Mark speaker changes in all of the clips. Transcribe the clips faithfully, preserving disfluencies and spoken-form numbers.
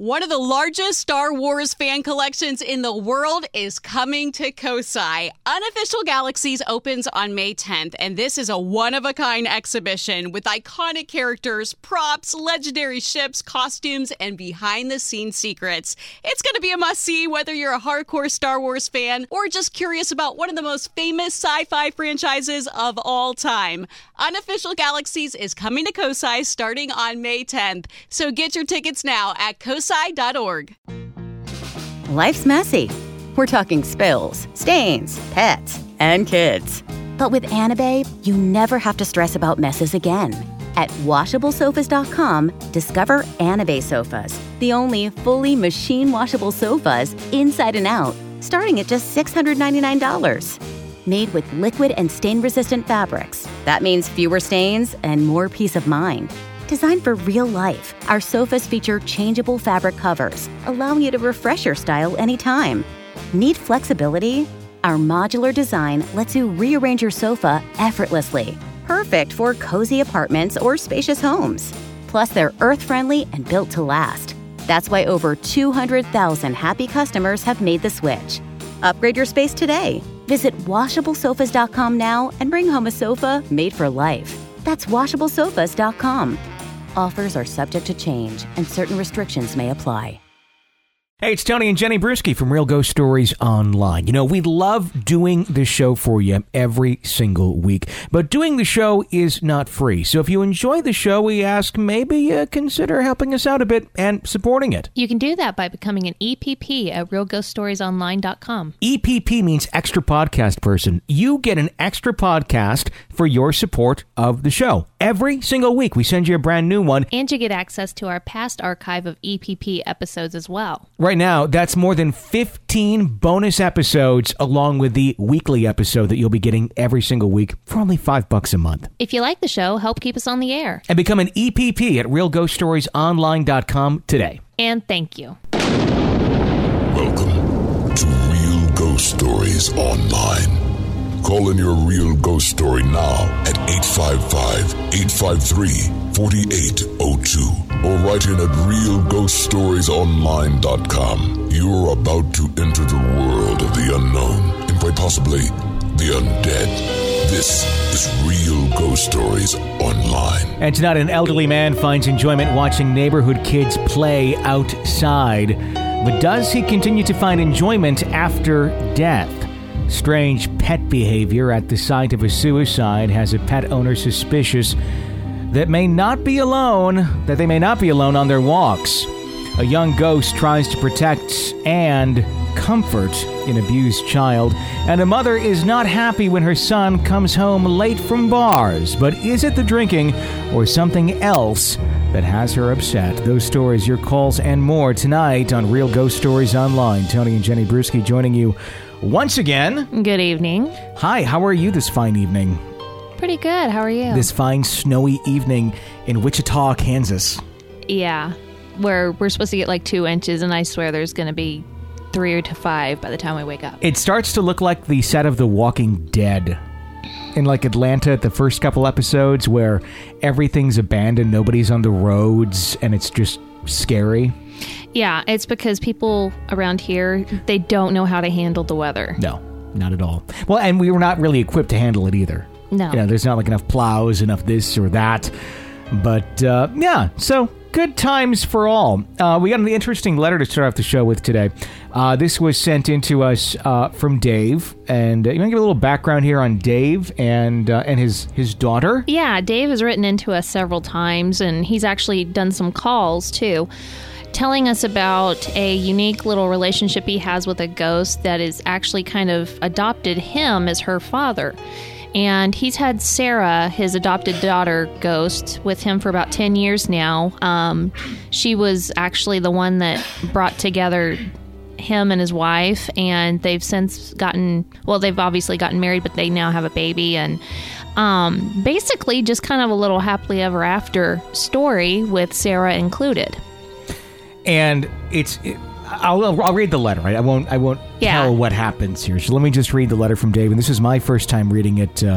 Speaker 1: One of the largest Star Wars fan collections in the world is coming to Kosai. Unofficial Galaxies opens on May tenth, and this is a one-of-a-kind exhibition with iconic characters, props, legendary ships, costumes, and behind-the-scenes secrets. It's going to be a must-see whether you're a hardcore Star Wars fan or just curious about one of the most famous sci-fi franchises of all time. Unofficial Galaxies is coming to Kosai starting on May tenth, so get your tickets now at kosai dot org.
Speaker 2: Life's messy. We're talking spills, stains, pets, and kids. But with Anabae, you never have to stress about messes again. At washable sofas dot com, discover Anabae sofas, the only fully machine-washable sofas inside and out, starting at just six hundred ninety-nine dollars. Made with liquid and stain-resistant fabrics. That means fewer stains and more peace of mind. Designed for real life, our sofas feature changeable fabric covers, allowing you to refresh your style anytime. Need flexibility? Our modular design lets you rearrange your sofa effortlessly. Perfect for cozy apartments or spacious homes. Plus, they're earth-friendly and built to last. That's why over two hundred thousand happy customers have made the switch. Upgrade your space today. Visit washable sofas dot com now and bring home a sofa made for life. That's washable sofas dot com. Offers are subject to change, and certain restrictions may apply.
Speaker 3: Hey, it's Tony and Jenny Bruschi from Real Ghost Stories Online. You know, we love doing this show for you every single week, but doing the show is not free. So if you enjoy the show, we ask maybe uh, consider helping us out a bit and supporting it.
Speaker 4: You can do that by becoming an E P P at real ghost stories online dot com.
Speaker 3: E P P means extra podcast person. You get an extra podcast for your support of the show. Every single week, we send you a brand new one.
Speaker 4: And you get access to our past archive of E P P episodes as well.
Speaker 3: Right now, that's more than fifteen bonus episodes along with the weekly episode that you'll be getting every single week for only five bucks a month.
Speaker 4: If you like the show, help keep us on the air.
Speaker 3: And become an E P P at real ghost stories online dot com today.
Speaker 4: And thank you.
Speaker 5: Welcome to Real Ghost Stories Online. Call in your real ghost story now at eight five five, eight five three, four eight zero two or write in at real ghost stories online dot com. You're about to enter the world of the unknown and quite possibly the undead. This is Real Ghost Stories Online.
Speaker 3: And tonight, an elderly man finds enjoyment watching neighborhood kids play outside. But does he continue to find enjoyment after death? Strange pet behavior at the site of a suicide has a pet owner suspicious that may not be alone, that they may not be alone on their walks. A young ghost tries to protect and comfort an abused child, and a mother is not happy when her son comes home late from bars. But is it the drinking or something else that has her upset? Those stories, your calls, and more tonight on Real Ghost Stories Online. Tony and Jenny Bruschi joining you once again.
Speaker 4: Good evening.
Speaker 3: Hi, how are you this fine evening?
Speaker 4: Pretty good. How are you?
Speaker 3: This fine snowy evening in Wichita, Kansas.
Speaker 4: Yeah. Where we're supposed to get like two inches, and I swear there's going to be three to five by the time we wake up.
Speaker 3: It starts to look like the set of The Walking Dead. In like Atlanta, the first couple episodes where everything's abandoned, nobody's on the roads, and it's just scary.
Speaker 4: Yeah, it's because people around here, they don't know how to handle the weather.
Speaker 3: No, not at all. Well, and we were not really equipped to handle it either.
Speaker 4: No.
Speaker 3: You know, there's not like enough plows, enough this or that. But, uh, yeah, so good times for all. Uh, we got an interesting letter to start off the show with today. Uh, this was sent in to us uh, from Dave. And uh, you want to give a little background here on Dave and uh, and his, his daughter?
Speaker 4: Yeah, Dave has written into us several times, and he's actually done some calls, too, telling us about a unique little relationship he has with a ghost that is actually kind of adopted him as her father. And he's had Sarah, his adopted daughter ghost, with him for about ten years now. Um, she was actually the one that brought together him and his wife, and they've since gotten, well, they've obviously gotten married, but they now have a baby. And um, basically just kind of a little happily ever after story with Sarah included.
Speaker 3: And it's... It, I'll, I'll read the letter, right? I won't I won't
Speaker 4: yeah.
Speaker 3: tell what happens here. So let me just read the letter from Dave. And this is my first time reading it uh,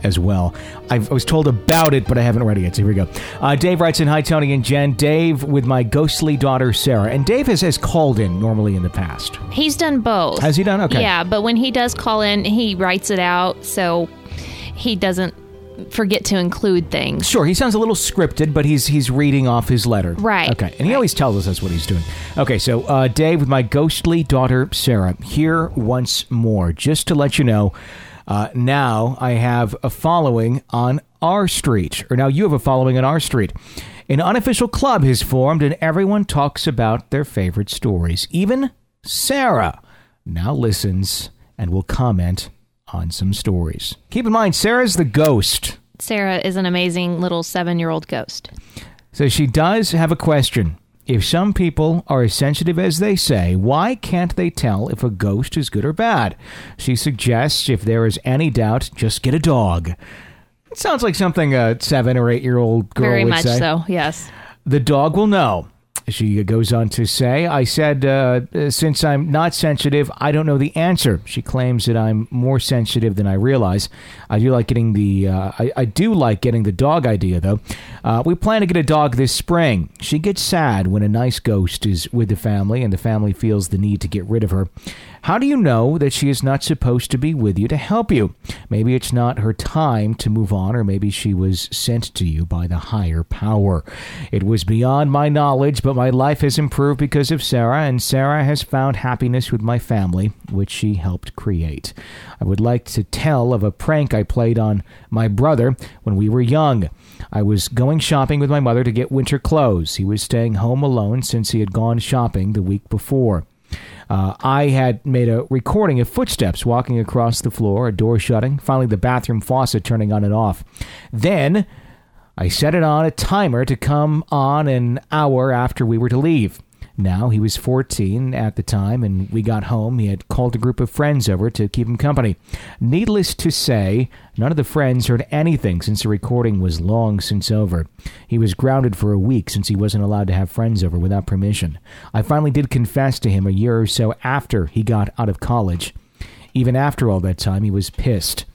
Speaker 3: as well. I've, I was told about it, but I haven't read it yet, so here we go. Uh, Dave writes in, hi, Tony and Jen. Dave with my ghostly daughter, Sarah. And Dave has, has called in normally in the past.
Speaker 4: He's done both.
Speaker 3: Has he done? Okay.
Speaker 4: Yeah, but when he does call in, he writes it out, so he doesn't forget to include things.
Speaker 3: Sure, he sounds a little scripted, but he's he's reading off his letter.
Speaker 4: Right.
Speaker 3: Okay, and he
Speaker 4: right.
Speaker 3: always tells us that's what he's doing. Okay, so uh, Dave with my ghostly daughter, Sarah, here once more, just to let you know, uh, now I have a following on our street, or now you have a following on our street. An unofficial club has formed, and everyone talks about their favorite stories. Even Sarah now listens and will comment on some stories. Keep in mind, Sarah's the ghost.
Speaker 4: Sarah is an amazing little seven-year-old ghost.
Speaker 3: So she does have a question. If some people are as sensitive as they say, why can't they tell if a ghost is good or bad? She suggests if there is any doubt, just get a dog. It sounds like something a seven or eight-year-old girl
Speaker 4: Very
Speaker 3: would
Speaker 4: much
Speaker 3: say.
Speaker 4: so, yes.
Speaker 3: The dog will know. She goes on to say, I said, uh, since I'm not sensitive, I don't know the answer. She claims that I'm more sensitive than I realize. I do like getting the, uh, I, I do like getting the dog idea, though. Uh, we plan to get a dog this spring. She gets sad when a nice ghost is with the family and the family feels the need to get rid of her. How do you know that she is not supposed to be with you to help you? Maybe it's not her time to move on, or maybe she was sent to you by the higher power. It was beyond my knowledge, but my life has improved because of Sarah, and Sarah has found happiness with my family, which she helped create. I would like to tell of a prank I played on my brother when we were young. I was going shopping with my mother to get winter clothes. He was staying home alone since he had gone shopping the week before. Uh, I had made a recording of footsteps walking across the floor, a door shutting, finally the bathroom faucet turning on and off. Then I set it on a timer to come on an hour after we were to leave. Now, he was fourteen at the time, and we got home. He had called a group of friends over to keep him company. Needless to say, none of the friends heard anything since the recording was long since over. He was grounded for a week since he wasn't allowed to have friends over without permission. I finally did confess to him a year or so after he got out of college. Even after all that time, he was pissed.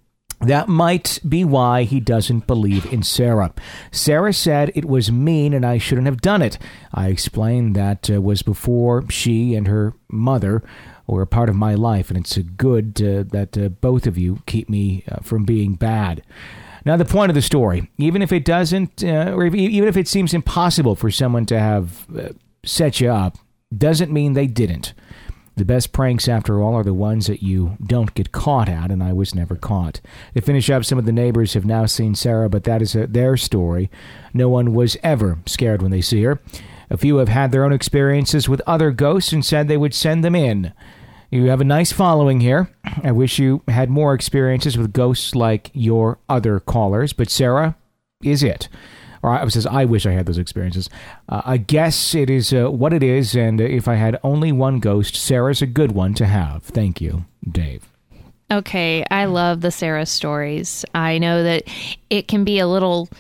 Speaker 3: That might be why he doesn't believe in Sarah. Sarah said it was mean and I shouldn't have done it. I explained that uh, was before she and her mother were a part of my life, and it's a good uh, that uh, both of you keep me uh, from being bad. Now, the point of the story, even if it doesn't, uh, or if, even if it seems impossible for someone to have uh, set you up, doesn't mean they didn't. The best pranks, after all, are the ones that you don't get caught at, and I was never caught. To finish up, some of the neighbors have now seen Sarah, but that is a, their story. No one was ever scared when they see her. A few have had their own experiences with other ghosts and said they would send them in. You have a nice following here. I wish you had more experiences with ghosts like your other callers, but Sarah is it. Or I says, I wish I had those experiences. Uh, I guess it is uh, what it is, and if I had only one ghost, Sarah's a good one to have. Thank you, Dave.
Speaker 4: Okay, I love the Sarah stories. I know that it can be a little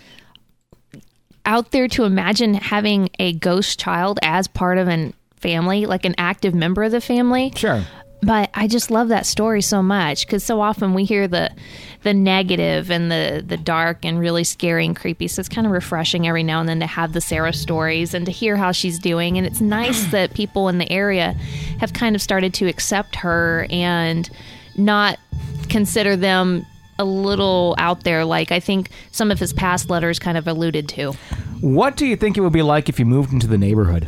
Speaker 4: out there to imagine having a ghost child as part of a family, like an active member of the family.
Speaker 3: Sure.
Speaker 4: But I just love that story so much, because so often we hear the the negative and the, the dark and really scary and creepy. So it's kind of refreshing every now and then to have the Sarah stories and to hear how she's doing. And it's nice that people in the area have kind of started to accept her and not consider them a little out there, like I think some of his past letters kind of alluded to.
Speaker 3: What do you think it would be like if you moved into the neighborhood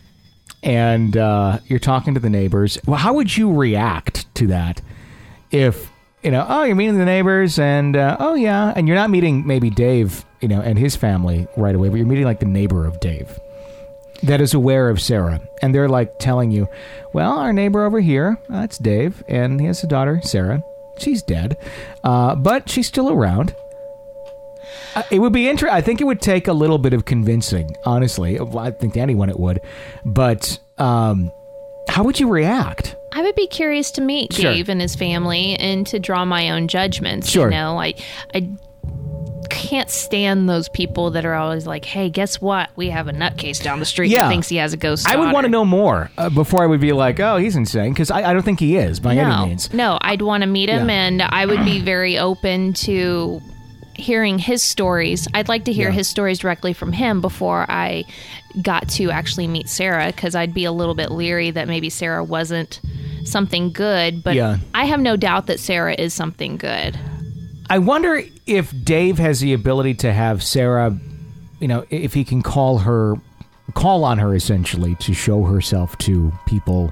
Speaker 3: and uh, you're talking to the neighbors? Well, how would you react to that if, you know, oh, you're meeting the neighbors and, uh, oh, yeah, and you're not meeting maybe Dave, you know, and his family right away, but you're meeting like the neighbor of Dave that is aware of Sarah. And they're like telling you, well, our neighbor over here, that's Dave, and he has a daughter, Sarah. She's dead, uh, but she's still around. Uh, it would be interesting. I think it would take a little bit of convincing, honestly. Well, I think to anyone it would. But um, how would you react?
Speaker 4: I would be curious to meet
Speaker 3: Sure.
Speaker 4: Dave and his family and to draw my own judgments.
Speaker 3: Sure.
Speaker 4: You know, I, I can't stand those people that are always like, hey, guess what? We have a nutcase down the street
Speaker 3: Yeah.
Speaker 4: that thinks he has a ghost
Speaker 3: I would
Speaker 4: daughter.
Speaker 3: want to know more uh, before I would be like, oh, he's insane, because I, I don't think he is by
Speaker 4: no,
Speaker 3: any means.
Speaker 4: No, I'd want to meet him,
Speaker 3: Yeah.
Speaker 4: and I would be very open to hearing his stories. I'd like to hear
Speaker 3: Yeah.
Speaker 4: his stories directly from him before I got to actually meet Sarah, because I'd be a little bit leery that maybe Sarah wasn't something good, but
Speaker 3: Yeah.
Speaker 4: I have no doubt that Sarah is something good.
Speaker 3: I wonder if Dave has the ability to have Sarah, you know, if he can call her, call on her essentially to show herself to people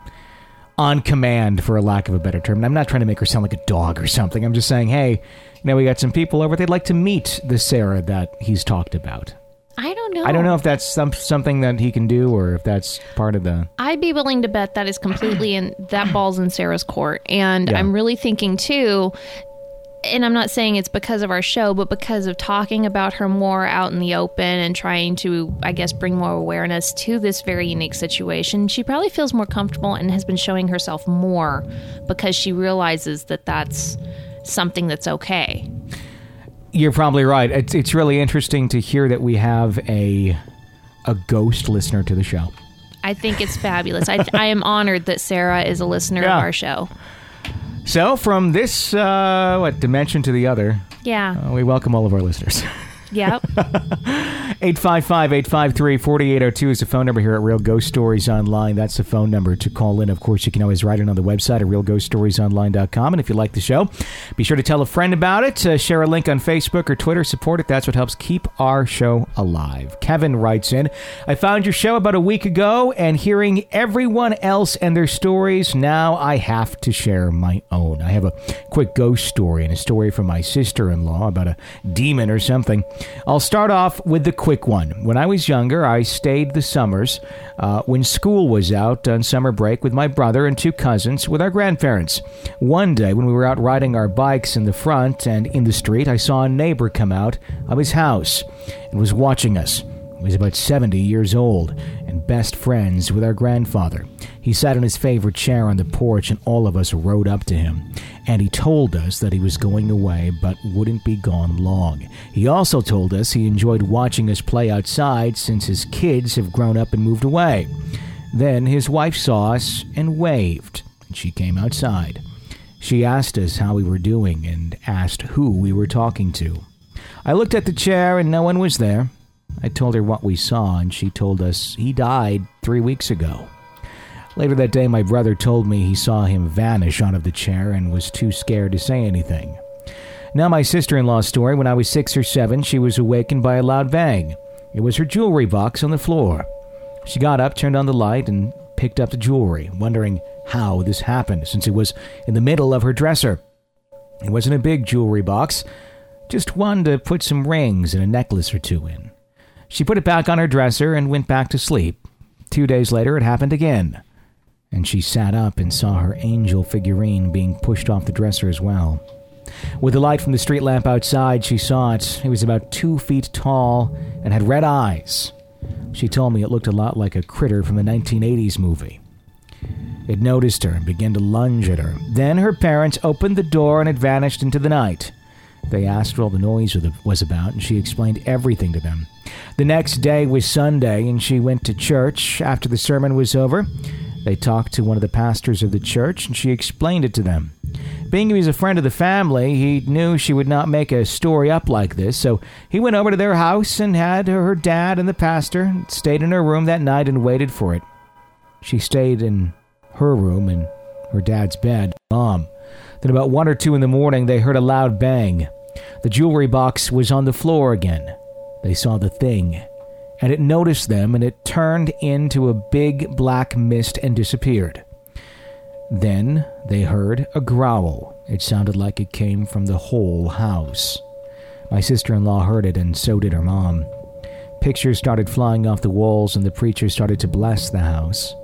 Speaker 3: on command, for a lack of a better term. And I'm not trying to make her sound like a dog or something. I'm just saying, hey, you know, we got some people over. They'd like to meet the Sarah that he's talked about.
Speaker 4: I don't know.
Speaker 3: I don't know if that's some, something that he can do or if that's part of the...
Speaker 4: I'd be willing to bet that is completely in that ball's in Sarah's court. And
Speaker 3: Yeah.
Speaker 4: I'm really thinking too, and I'm not saying it's because of our show, but because of talking about her more out in the open and trying to, I guess, bring more awareness to this very unique situation, she probably feels more comfortable and has been showing herself more because she realizes that that's something that's okay.
Speaker 3: You're probably right. It's, it's really interesting to hear that we have a a ghost listener to the show.
Speaker 4: I think it's fabulous. I, I am honored that Sarah is a listener
Speaker 3: Yeah.
Speaker 4: of our show.
Speaker 3: So from this uh, what dimension to the other,
Speaker 4: Yeah.
Speaker 3: uh, we welcome all of our listeners.
Speaker 4: Yep.
Speaker 3: eight five five, eight five three, four eight zero two is the phone number here at Real Ghost Stories Online. That's the phone number to call in. Of course, you can always write it on the website at real ghost stories online dot com. And if you like the show, be sure to tell a friend about it. Uh, share a link on Facebook or Twitter. Support it. That's what helps keep our show alive. Kevin writes in, I found your show about a week ago, and hearing everyone else and their stories, now I have to share my own. I have a quick ghost story and a story from my sister-in-law about a demon or something. I'll start off with the quick one. When I was younger, I stayed the summers uh, when school was out on summer break with my brother and two cousins with our grandparents. One day, when we were out riding our bikes in the front and in the street, I saw a neighbor come out of his house and was watching us. He was about seventy years old and best friends with our grandfather. He sat in his favorite chair on the porch, and all of us rode up to him. And he told us that he was going away but wouldn't be gone long. He also told us he enjoyed watching us play outside since his kids have grown up and moved away. Then his wife saw us and waved, and she came outside. She asked us how we were doing and asked who we were talking to. I looked at the chair and no one was there. I told her what we saw, and she told us he died three weeks ago. Later that day, my brother told me he saw him vanish out of the chair and was too scared to say anything. Now my sister-in-law's story. When I was six or seven, she was awakened by a loud bang. It was her jewelry box on the floor. She got up, turned on the light, and picked up the jewelry, wondering how this happened, since it was in the middle of her dresser. It wasn't a big jewelry box, just one to put some rings and a necklace or two in. She put it back on her dresser and went back to sleep. Two days later, it happened again. And she sat up and saw her angel figurine being pushed off the dresser as well. With the light from the street lamp outside, she saw it. It was about two feet tall and had red eyes. She told me it looked a lot like a critter from a nineteen eighties movie. It noticed her and began to lunge at her. Then her parents opened the door and it vanished into the night. They asked what all the noise was about, and she explained everything to them. The next day was Sunday, and she went to church. After the sermon was over, they talked to one of the pastors of the church, and she explained it to them. Being he was a friend of the family, he knew she would not make a story up like this, so he went over to their house and had her dad and the pastor, stayed in her room that night and waited for it. She stayed in her room and her dad's bed. Mom. Then about one or two in the morning, they heard a loud bang. The jewelry box was on the floor again. They saw the thing, and it noticed them, and it turned into a big black mist and disappeared. Then they heard a growl. It sounded like it came from the whole house. My sister-in-law heard it, and so did her mom. Pictures started flying off the walls, and the preacher started to bless the house.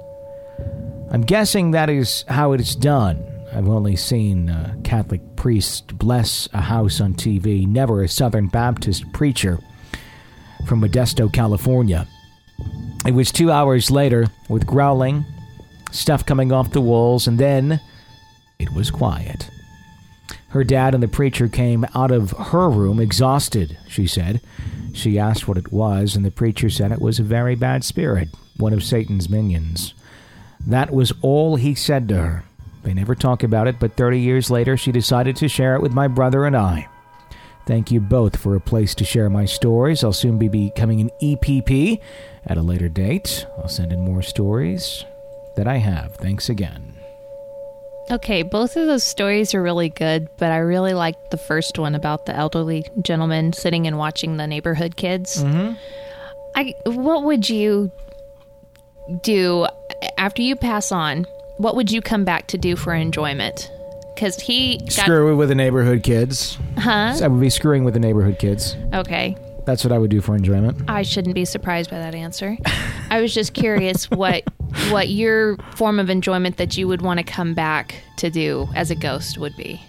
Speaker 3: I'm guessing that is how it is done. I've only seen a Catholic priest bless a house on T V, never a Southern Baptist preacher from Modesto, California. It was two hours later, with growling, stuff coming off the walls, and then it was quiet. Her dad and the preacher came out of her room exhausted, she said. She asked what it was, and the preacher said it was a very bad spirit, one of Satan's minions. That was all he said to her. They never talk about it, but thirty years later, she decided to share it with my brother and I. Thank you both for a place to share my stories. I'll soon be becoming an E P P at a later date. I'll send in more stories that I have. Thanks again.
Speaker 4: Okay, both of those stories are really good, but I really liked the first one about the elderly gentleman sitting and watching the neighborhood kids.
Speaker 3: Mm-hmm.
Speaker 4: I, what would you do after you pass on? What would you come back to do for enjoyment? Because he got...
Speaker 3: Screw with the neighborhood kids.
Speaker 4: Huh?
Speaker 3: I would be screwing with the neighborhood kids.
Speaker 4: Okay.
Speaker 3: That's what I would do for enjoyment.
Speaker 4: I shouldn't be surprised by that answer. I was just curious what what your form of enjoyment that you would want to come back to do as a ghost would be.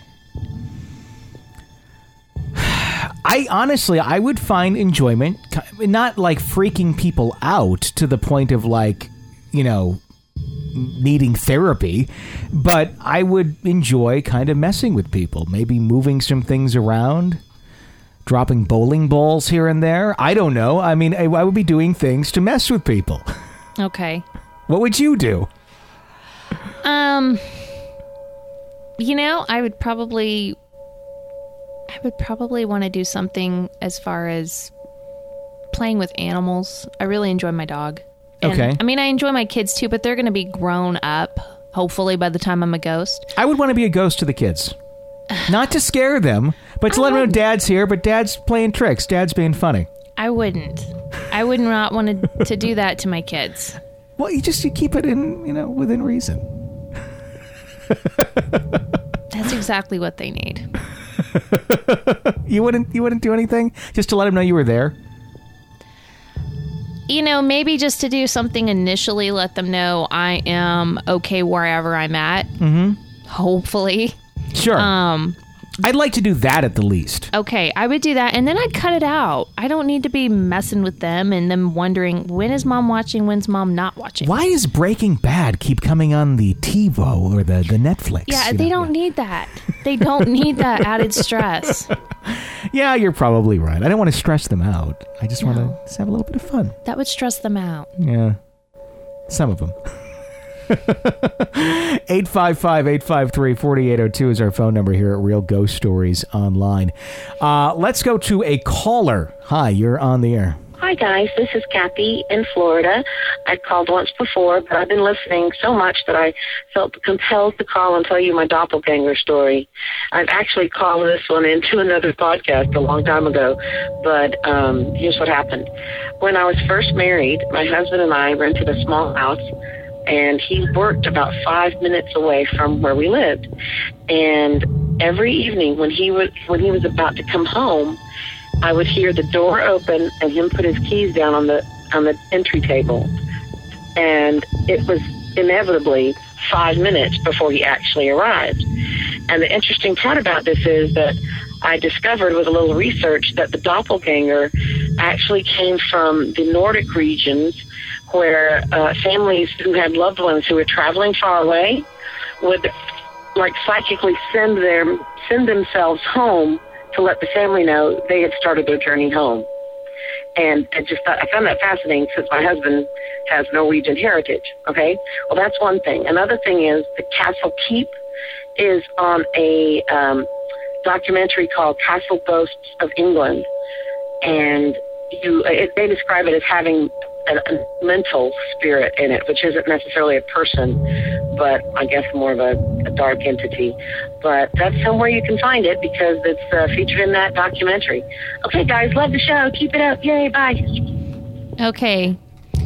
Speaker 3: I honestly, I would find enjoyment, not like freaking people out to the point of like, you know, needing therapy, but I would enjoy kind of messing with people, maybe moving some things around, dropping bowling balls here and there. I don't know. I mean, I, I would be doing things to mess with people.
Speaker 4: Okay.
Speaker 3: What would you do?
Speaker 4: Um, you know, I would probably, I would probably want to do something as far as playing with animals. I really enjoy my dog. And,
Speaker 3: okay.
Speaker 4: I mean, I enjoy my kids too, but they're going to be grown up, hopefully, by the time I'm a ghost.
Speaker 3: I would want to be a ghost to the kids. Not to scare them, but to I let them know Dad's here, but Dad's playing tricks. Dad's being funny.
Speaker 4: I wouldn't. I would not want to, to do that to my kids.
Speaker 3: Well, you just you keep it in, you know, within reason.
Speaker 4: That's exactly what they need.
Speaker 3: You wouldn't you wouldn't do anything just to let them know you were there?
Speaker 4: You know, maybe just to do something initially, let them know I am okay wherever I'm at.
Speaker 3: Mm-hmm.
Speaker 4: Hopefully.
Speaker 3: Sure.
Speaker 4: Um,
Speaker 3: I'd like to do that at the least.
Speaker 4: Okay, I would do that, and then I'd cut it out. I don't need to be messing with them and them wondering, when is Mom watching, when's Mom not watching?
Speaker 3: Why does Breaking Bad keep coming on the TiVo or the, the Netflix?
Speaker 4: Yeah,
Speaker 3: you
Speaker 4: they
Speaker 3: know?
Speaker 4: don't need that. They don't need that added stress.
Speaker 3: Yeah, you're probably right. I don't want to stress them out. I just no. want to just have a little bit of fun.
Speaker 4: That would stress them out.
Speaker 3: Yeah. Some of them. eight five five, eight five three, four eight zero two is our phone number here at Real Ghost Stories Online. Uh, let's go to a caller. Hi, you're on the air.
Speaker 6: Hi, guys. This is Kathy in Florida. I called once before, but I've been listening so much that I felt compelled to call and tell you my doppelganger story. I've actually called this one into another podcast a long time ago, but um, here's what happened. When I was first married, my husband and I rented a small house, and he worked about five minutes away from where we lived. And every evening when he was when he was about to come home, I would hear the door open and him put his keys down on the on the entry table. And it was inevitably five minutes before he actually arrived. And the interesting part about this is that I discovered with a little research that the doppelganger actually came from the Nordic regions, where uh, families who had loved ones who were traveling far away would like psychically send their send themselves home to let the family know they had started their journey home. And I just thought, I found that fascinating since my husband has Norwegian heritage. Okay, well, that's one thing. Another thing is the Castle Keep is on a um, documentary called Castle Ghosts of England, and you it, they describe it as having a, a mental spirit in it, which isn't necessarily a person, but I guess more of a, a dark entity. But that's somewhere you can find it because it's uh, featured in that documentary. Okay, guys, love the show. Keep it up. Yay, bye.
Speaker 4: Okay.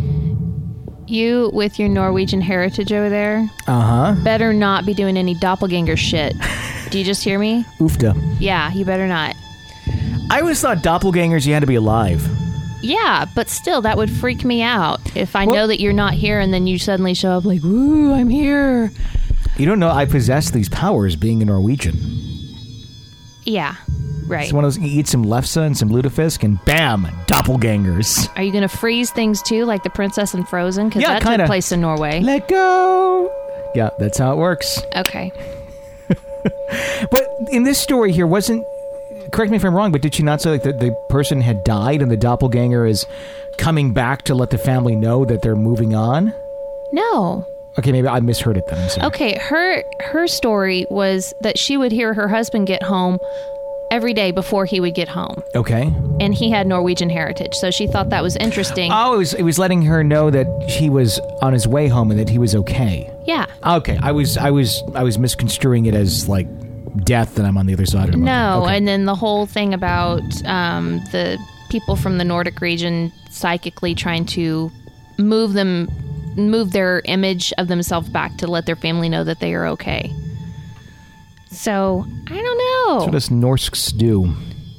Speaker 4: You, with your Norwegian heritage over there,
Speaker 3: uh-huh,
Speaker 4: better not be doing any doppelganger shit. Do you just hear me?
Speaker 3: Oofda.
Speaker 4: Yeah, you better not.
Speaker 3: I always thought doppelgangers, you had to be alive.
Speaker 4: Yeah, but still, that would freak me out if I
Speaker 3: well,
Speaker 4: know that you're not here and then you suddenly show up like, woo, I'm here.
Speaker 3: You don't know I possess these powers being a Norwegian.
Speaker 4: Yeah, right.
Speaker 3: It's one of those, you eat some lefse and some lutefisk and bam, doppelgangers.
Speaker 4: Are you going to freeze things too, like the princess in Frozen? Because
Speaker 3: yeah,
Speaker 4: that
Speaker 3: kinda.
Speaker 4: took place in Norway.
Speaker 3: Let go. Yeah, that's how it works.
Speaker 4: Okay.
Speaker 3: But in this story here, wasn't, correct me if I'm wrong, but did she not say like the, the person had died and the doppelganger is coming back to let the family know that they're moving on?
Speaker 4: No.
Speaker 3: Okay, maybe I misheard it then. I'm sorry.
Speaker 4: Okay, her her story was that she would hear her husband get home every day before he would get home.
Speaker 3: Okay.
Speaker 4: And he had Norwegian heritage, so she thought that was interesting.
Speaker 3: Oh, it was it was letting her know that he was on his way home and that he was okay.
Speaker 4: Yeah.
Speaker 3: Okay, I was I was I was misconstruing it as like death, and I'm on the other side of it.
Speaker 4: No,
Speaker 3: okay.
Speaker 4: And then the whole thing about um, the people from the Nordic region psychically trying to move them, move their image of themselves back to let their family know that they are okay. So, I don't know.
Speaker 3: That's what us Norsks do.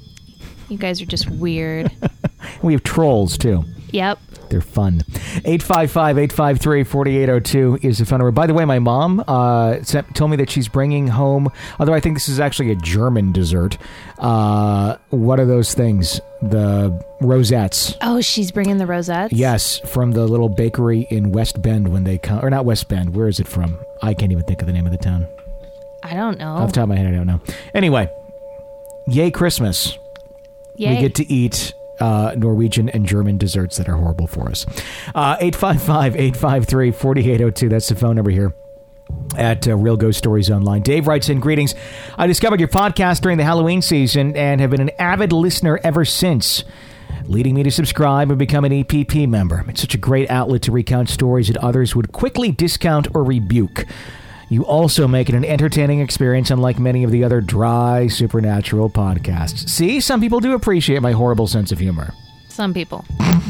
Speaker 4: You guys are just weird.
Speaker 3: We have trolls, too.
Speaker 4: Yep.
Speaker 3: They're fun. eight five five, eight five three, four eight zero two is the phone number. By the way, my mom uh, sent, told me that she's bringing home, although I think this is actually a German dessert, uh, what are those things? The rosettes.
Speaker 4: Oh, she's bringing the rosettes?
Speaker 3: Yes, from the little bakery in West Bend when they come, or not West Bend, where is it from? I can't even think of the name of the town.
Speaker 4: I don't know.
Speaker 3: Off the top of my head, I don't know. Anyway, yay Christmas.
Speaker 4: Yay.
Speaker 3: We get to eat uh, Norwegian and German desserts that are horrible for us. Uh, eight five five, eight five three, four eight zero two. That's the phone number here at uh, Real Ghost Stories Online. Dave writes in, greetings. I discovered your podcast during the Halloween season and have been an avid listener ever since, leading me to subscribe and become an E P P member. It's such a great outlet to recount stories that others would quickly discount or rebuke. You also make it an entertaining experience, unlike many of the other dry supernatural podcasts. See, some people do appreciate my horrible sense of humor.
Speaker 4: Some people.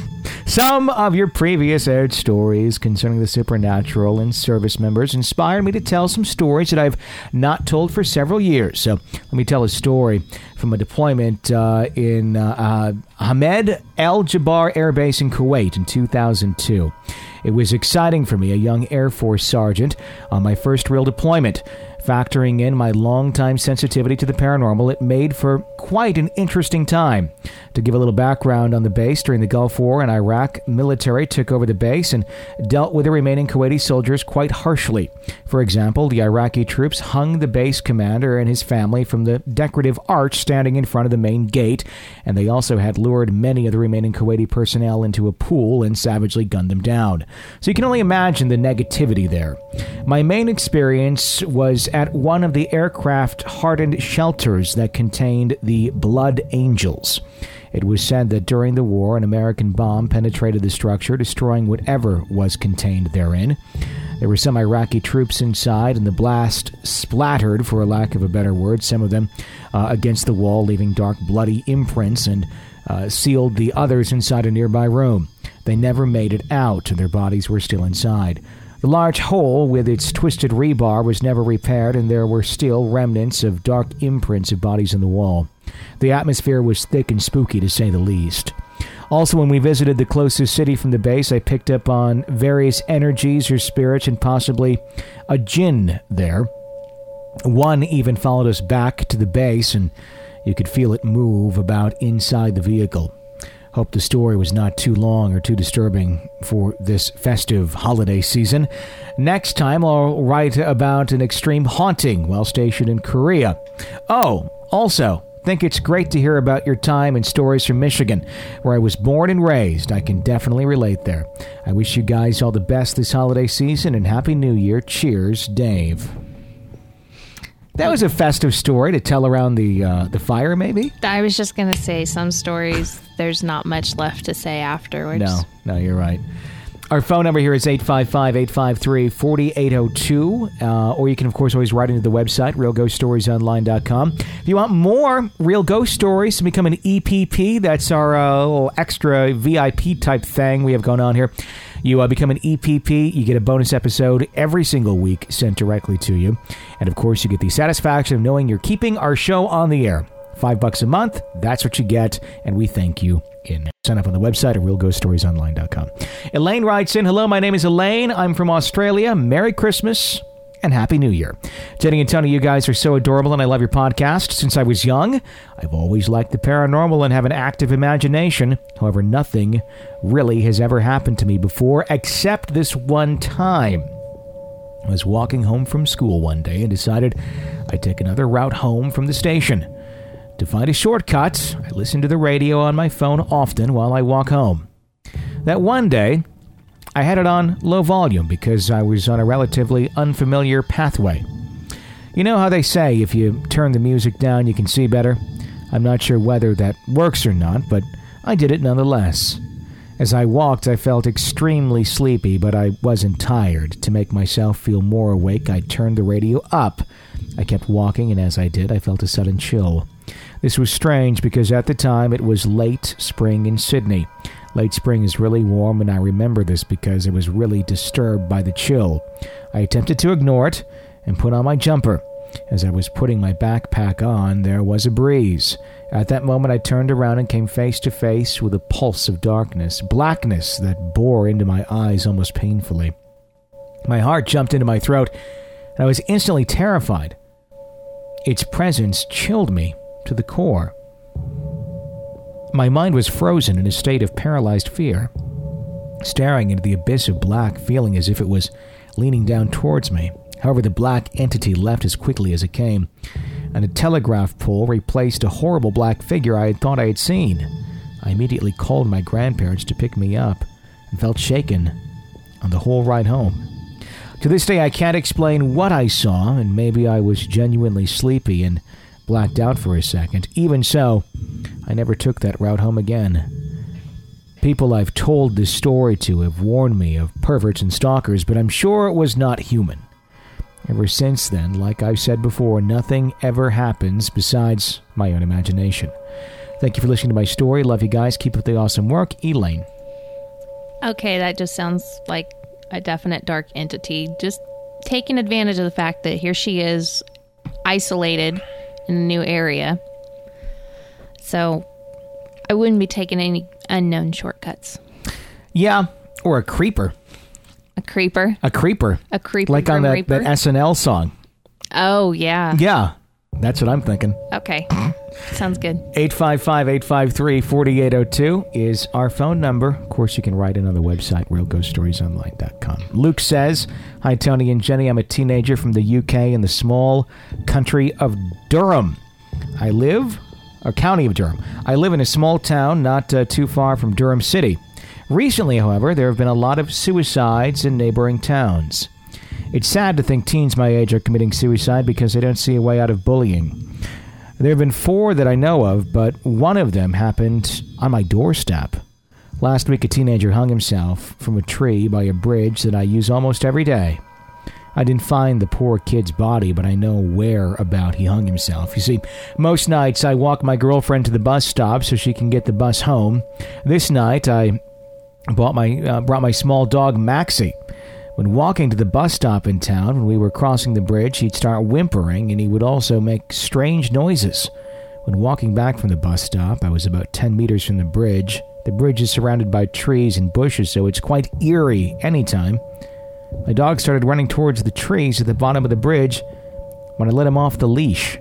Speaker 3: Some of your previous aired stories concerning the supernatural and service members inspired me to tell some stories that I've not told for several years. So let me tell a story from a deployment uh, in uh, uh, Hamed Al Jabbar Air Base in Kuwait in two thousand two. It was exciting for me, a young Air Force sergeant, on my first real deployment. Factoring in my long-time sensitivity to the paranormal, it made for quite an interesting time. To give a little background on the base, during the Gulf War in Iraq, military took over the base and dealt with the remaining Kuwaiti soldiers quite harshly. For example, the Iraqi troops hung the base commander and his family from the decorative arch standing in front of the main gate, and they also had lured many of the remaining Kuwaiti personnel into a pool and savagely gunned them down. So you can only imagine the negativity there. My main experience was at one of the aircraft-hardened shelters that contained the Blood Angels. It was said that during the war, an American bomb penetrated the structure, destroying whatever was contained therein. There were some Iraqi troops inside, and the blast splattered, for a lack of a better word, some of them uh, against the wall, leaving dark, bloody imprints, and uh, sealed the others inside a nearby room. They never made it out, and their bodies were still inside. The large hole with its twisted rebar was never repaired, and there were still remnants of dark imprints of bodies in the wall. The atmosphere was thick and spooky, to say the least. Also, when we visited the closest city from the base, I picked up on various energies or spirits and possibly a jinn there. One even followed us back to the base, and you could feel it move about inside the vehicle. Hope the story was not too long or too disturbing for this festive holiday season. Next time, I'll write about an extreme haunting while stationed in Korea. Oh, also, think it's great to hear about your time and stories from Michigan, where I was born and raised. I can definitely relate there. I wish you guys all the best this holiday season and Happy New Year. Cheers, Dave. That was a festive story to tell around the uh, the fire, maybe?
Speaker 4: I was just going to say, some stories, there's not much left to say afterwards.
Speaker 3: No, no, you're right. Our phone number here is eight five five, eight five three, four eight zero two, uh, or you can, of course, always write into the website, real ghost stories online dot com. If you want more Real Ghost Stories to become an E P P, that's our uh, little extra V I P type thing we have going on here. You uh, become an E P P, you get a bonus episode every single week sent directly to you. And, of course, you get the satisfaction of knowing you're keeping our show on the air. Five bucks a month, that's what you get, and we thank you in. Sign up on the website at real ghost stories online dot com. Elaine writes in, hello, my name is Elaine. I'm from Australia. Merry Christmas and Happy New Year. Jenny and Tony, you guys are so adorable, and I love your podcast. Since I was young, I've always liked the paranormal and have an active imagination. However, nothing really has ever happened to me before, except this one time. I was walking home from school one day and decided I'd take another route home from the station. To find a shortcut, I listened to the radio on my phone often while I walk home. That one day, I had it on low volume because I was on a relatively unfamiliar pathway. You know how they say if you turn the music down, you can see better? I'm not sure whether that works or not, but I did it nonetheless. As I walked, I felt extremely sleepy, but I wasn't tired. To make myself feel more awake, I turned the radio up. I kept walking, and as I did, I felt a sudden chill. This was strange because at the time it was late spring in Sydney. Late spring is really warm, and I remember this because I was really disturbed by the chill. I attempted to ignore it and put on my jumper. As I was putting my backpack on, there was a breeze. At that moment, I turned around and came face to face with a pulse of darkness, blackness that bore into my eyes almost painfully. My heart jumped into my throat, and I was instantly terrified. Its presence chilled me to the core. My mind was frozen in a state of paralyzed fear, staring into the abyss of black, feeling as if it was leaning down towards me. However, the black entity left as quickly as it came, and a telegraph pole replaced a horrible black figure I had thought I had seen. I immediately called my grandparents to pick me up and felt shaken on the whole ride home. To this day, I can't explain what I saw, and maybe I was genuinely sleepy and blacked out for a second. Even so, I never took that route home again. People I've told this story to have warned me of perverts and stalkers, but I'm sure it was not human. Ever since then, like I've said before, nothing ever happens besides my own imagination. Thank you for listening to my story. Love you guys. Keep up the awesome work. Elaine.
Speaker 4: Okay, that just sounds like a definite dark entity. Just taking advantage of the fact that here she is, isolated in a new area. So I wouldn't be taking any unknown shortcuts.
Speaker 3: Yeah, or a creeper.
Speaker 4: A creeper?
Speaker 3: A creeper.
Speaker 4: A creeper.
Speaker 3: Like on that, that S N L song.
Speaker 4: Oh, yeah.
Speaker 3: Yeah, that's what I'm thinking.
Speaker 4: Okay. Sounds good.
Speaker 3: eight five five, eight five three, four eight zero two is our phone number. Of course, you can write in on the website, real ghost stories online dot com. Luke says, hi, Tony and Jenny. I'm a teenager from the U K in the small country of Durham. I live, or county of Durham. I live in a small town not uh, too far from Durham City. Recently, however, there have been a lot of suicides in neighboring towns. It's sad to think teens my age are committing suicide because they don't see a way out of bullying. There have been four that I know of, but one of them happened on my doorstep. Last week, a teenager hung himself from a tree by a bridge that I use almost every day. I didn't find the poor kid's body, but I know where about he hung himself. You see, most nights I walk my girlfriend to the bus stop so she can get the bus home. This night, I bought my uh, brought my small dog, Maxie. When walking to the bus stop in town, when we were crossing the bridge, he'd start whimpering, and he would also make strange noises. When walking back from the bus stop, I was about ten meters from the bridge. The bridge is surrounded by trees and bushes, so it's quite eerie anytime. My dog started running towards the trees at the bottom of the bridge when I let him off the leash.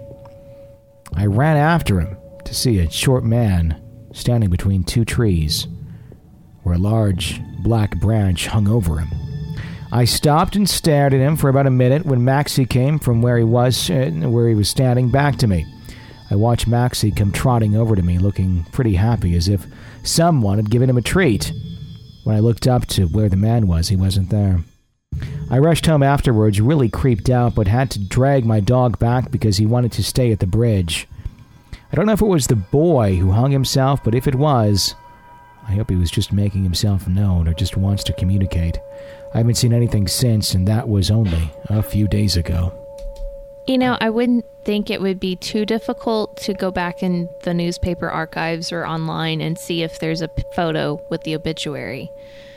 Speaker 3: I ran after him to see a short man standing between two trees, where a large black branch hung over him. I stopped and stared at him for about a minute when Maxie came from where he was, uh, where he was standing back to me. I watched Maxie come trotting over to me, looking pretty happy, as if someone had given him a treat. When I looked up to where the man was, he wasn't there. I rushed home afterwards, really creeped out, but had to drag my dog back because he wanted to stay at the bridge. I don't know if it was the boy who hung himself, but if it was, I hope he was just making himself known or just wants to communicate. I haven't seen anything since, and that was only a few days ago.
Speaker 4: You know, I wouldn't think it would be too difficult to go back in the newspaper archives or online and see if there's a p- photo with the obituary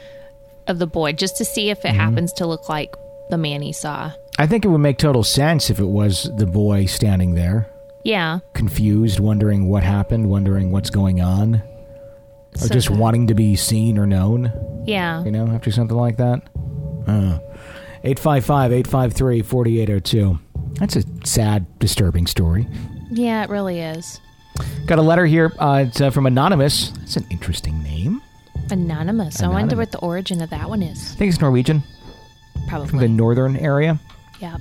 Speaker 4: of the boy, just to see if it mm-hmm. happens to look like the man he saw.
Speaker 3: I think it would make total sense if it was the boy standing there.
Speaker 4: Yeah. Confused,
Speaker 3: wondering what happened, wondering what's going on. Or so just that. wanting to be seen or known.
Speaker 4: Yeah.
Speaker 3: You know, after something like that. Uh, eight five five, eight five three, four eight zero two. That's a sad, disturbing story.
Speaker 4: Yeah, it really is.
Speaker 3: Got a letter here. Uh, it's uh, from Anonymous. That's an interesting name.
Speaker 4: Anonymous. Anonymous. I wonder what the origin of that one is.
Speaker 3: I think it's Norwegian.
Speaker 4: probably.
Speaker 3: The northern area?
Speaker 4: Yeah.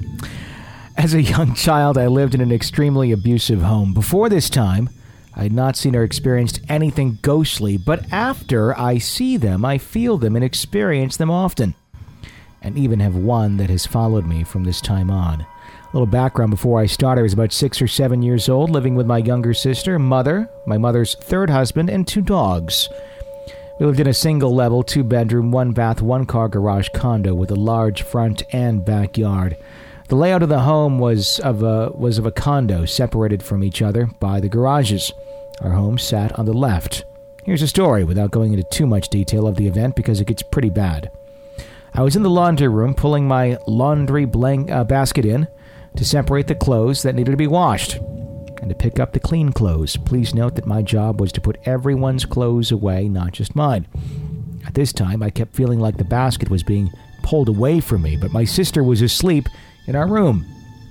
Speaker 3: As a young child, I lived in an extremely abusive home. Before this time, I had not seen or experienced anything ghostly, but after I see them, I feel them and experience them often, and even have one that has followed me from this time on. A little background before I started, I was about six or seven years old, living with my younger sister, mother, my mother's third husband, and two dogs. We lived in a single-level, two-bedroom, one-bath, one-car garage condo with a large front and backyard. The layout of the home was of a was of a condo separated from each other by the garages. Our home sat on the left. Here's a story without going into too much detail of the event because it gets pretty bad. I was in the laundry room pulling my laundry blank, uh, basket in to separate the clothes that needed to be washed and to pick up the clean clothes. Please note that my job was to put everyone's clothes away, not just mine. At this time, I kept feeling like the basket was being pulled away from me, but my sister was asleep in our room.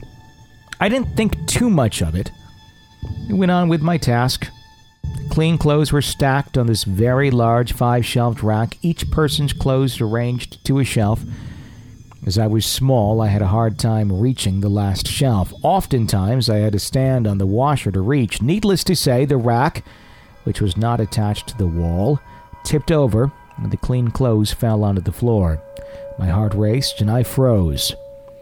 Speaker 3: I didn't think too much of it. I went on with my task. The clean clothes were stacked on this very large five-shelved rack, each person's clothes arranged to a shelf. As I was small, I had a hard time reaching the last shelf. Oftentimes, I had to stand on the washer to reach. Needless to say, the rack, which was not attached to the wall, tipped over, and the clean clothes fell onto the floor. My heart raced, and I froze.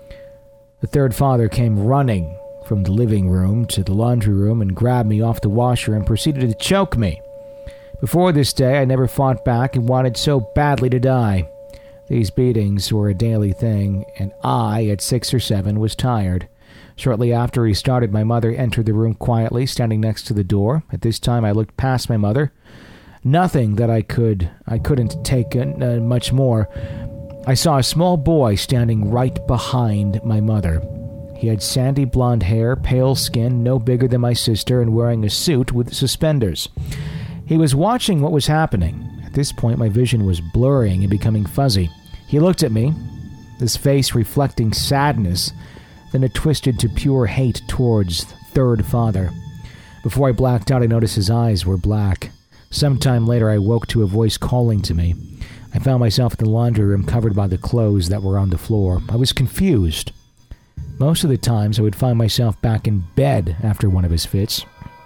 Speaker 3: The third father came running from the living room to the laundry room and grabbed me off the washer and proceeded to choke me. Before this day, I never fought back and wanted so badly to die. These beatings were a daily thing, and I, at six or seven, was tired. Shortly after he started, my mother entered the room quietly, standing next to the door. At this time, I looked past my mother. Nothing that I could, I couldn't take uh, much more. I saw a small boy standing right behind my mother. He had sandy blonde hair, pale skin, no bigger than my sister, and wearing a suit with suspenders. He was watching what was happening. At this point, my vision was blurring and becoming fuzzy. He looked at me, his face reflecting sadness, then it twisted to pure hate towards third father. Before I blacked out, I noticed his eyes were black. Sometime later, I woke to a voice calling to me. I found myself in the laundry room covered by the clothes that were on the floor. I was confused. Most of the times, I would find myself back in bed after one of his fits.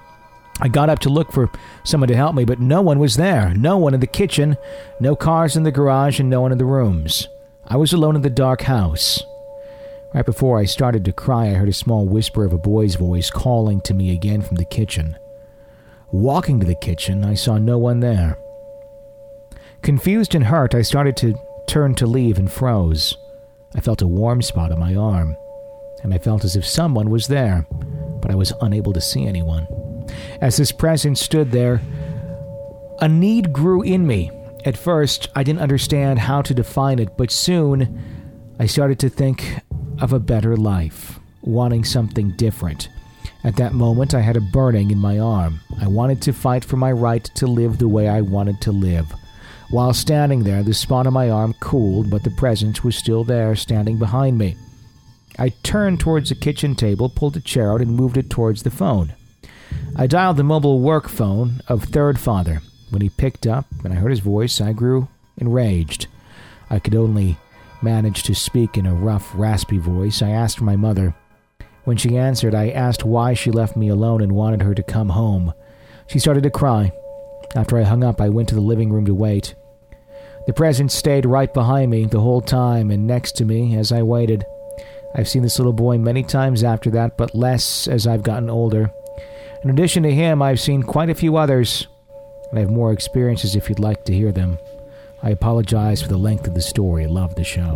Speaker 3: I got up to look for someone to help me, but no one was there. No one in the kitchen, no cars in the garage, and no one in the rooms. I was alone in the dark house. Right before I started to cry, I heard a small whisper of a boy's voice calling to me again from the kitchen. Walking to the kitchen, I saw no one there. Confused and hurt, I started to turn to leave and froze. I felt a warm spot on my arm, and I felt as if someone was there, but I was unable to see anyone. As this presence stood there, a need grew in me. At first, I didn't understand how to define it, but soon I started to think of a better life, wanting something different. At that moment, I had a burning in my arm. I wanted to fight for my right to live the way I wanted to live. While standing there, the spot on my arm cooled, but the presence was still there, standing behind me. I turned towards the kitchen table, pulled a chair out, and moved it towards the phone. I dialed the mobile work phone of third father. When he picked up and I heard his voice, I grew enraged. I could only manage to speak in a rough, raspy voice. I asked for my mother. When she answered, I asked why she left me alone and wanted her to come home. She started to cry. After I hung up, I went to the living room to wait. The presence stayed right behind me the whole time and next to me as I waited. I've seen this little boy many times after that, but less as I've gotten older. In addition to him, I've seen quite a few others, and I have more experiences if you'd like to hear them. I apologize for the length of the story. I love the show.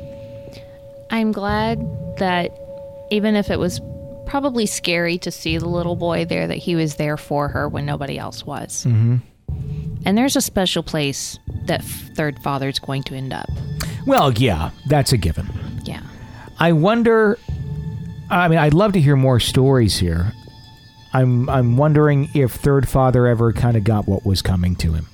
Speaker 4: I'm glad that even if it was probably scary to see the little boy there, that he was there for her when nobody else was.
Speaker 3: Mm-hmm.
Speaker 4: And there's a special place that third father's going to end up.
Speaker 3: Well, yeah, that's a given.
Speaker 4: Yeah.
Speaker 3: I wonder, I mean, I'd love to hear more stories here. I'm I'm wondering if third father ever kind of got what was coming to him.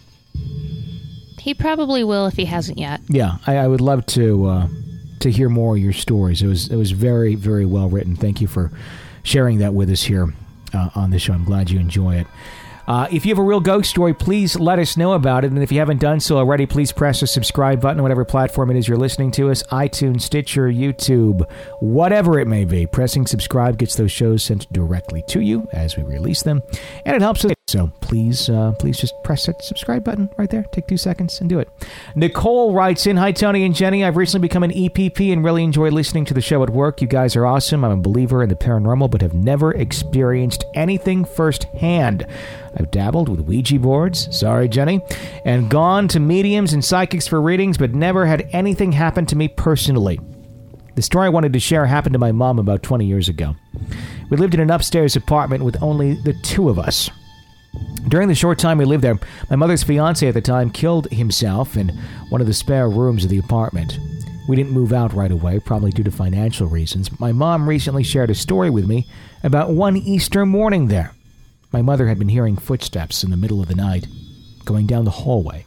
Speaker 4: He probably will if he hasn't yet.
Speaker 3: Yeah, I, I would love to uh, to hear more of your stories. It was it was very, very well written. Thank you for sharing that with us here uh, on the show. I'm glad you enjoy it. Uh, if you have a real ghost story, please let us know about it. And if you haven't done so already, please press the subscribe button, whatever platform it is you're listening to us, iTunes, Stitcher, YouTube, whatever it may be. Pressing subscribe gets those shows sent directly to you as we release them, and it helps us. So please, uh, please just press that subscribe button right there. Take two seconds and do it. Nicole writes in, "Hi, Tony and Jenny. I've recently become an E P P and really enjoy listening to the show at work. You guys are awesome. I'm a believer in the paranormal, but have never experienced anything firsthand. I've dabbled with Ouija boards, sorry, Jenny, and gone to mediums and psychics for readings, but never had anything happen to me personally. The story I wanted to share happened to my mom about twenty years ago. We lived in an upstairs apartment with only the two of us. During the short time we lived there, my mother's fiancé at the time killed himself in one of the spare rooms of the apartment. We didn't move out right away, probably due to financial reasons. My mom recently shared a story with me about one Easter morning there. My mother had been hearing footsteps in the middle of the night, going down the hallway.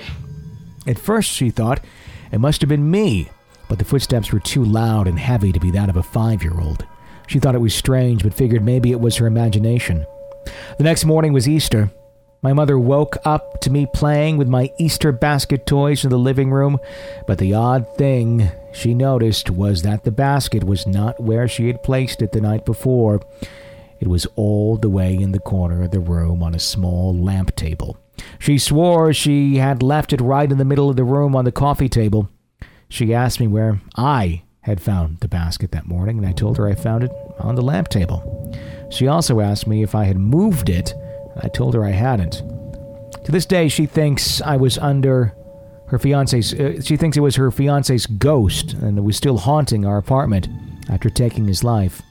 Speaker 3: At first she thought it must have been me, but the footsteps were too loud and heavy to be that of a five-year-old. She thought it was strange, but figured maybe it was her imagination. The next morning was Easter. My mother woke up to me playing with my Easter basket toys in the living room, but the odd thing she noticed was that the basket was not where she had placed it the night before. It was all the way in the corner of the room on a small lamp table. She swore she had left it right in the middle of the room on the coffee table. She asked me where I had found the basket that morning, and I told her I found it on the lamp table. She also asked me if I had moved it. I told her I hadn't. To this day, she thinks I was under her fiance's. Uh, she thinks it was her fiance's ghost, and it was still haunting our apartment after taking his life.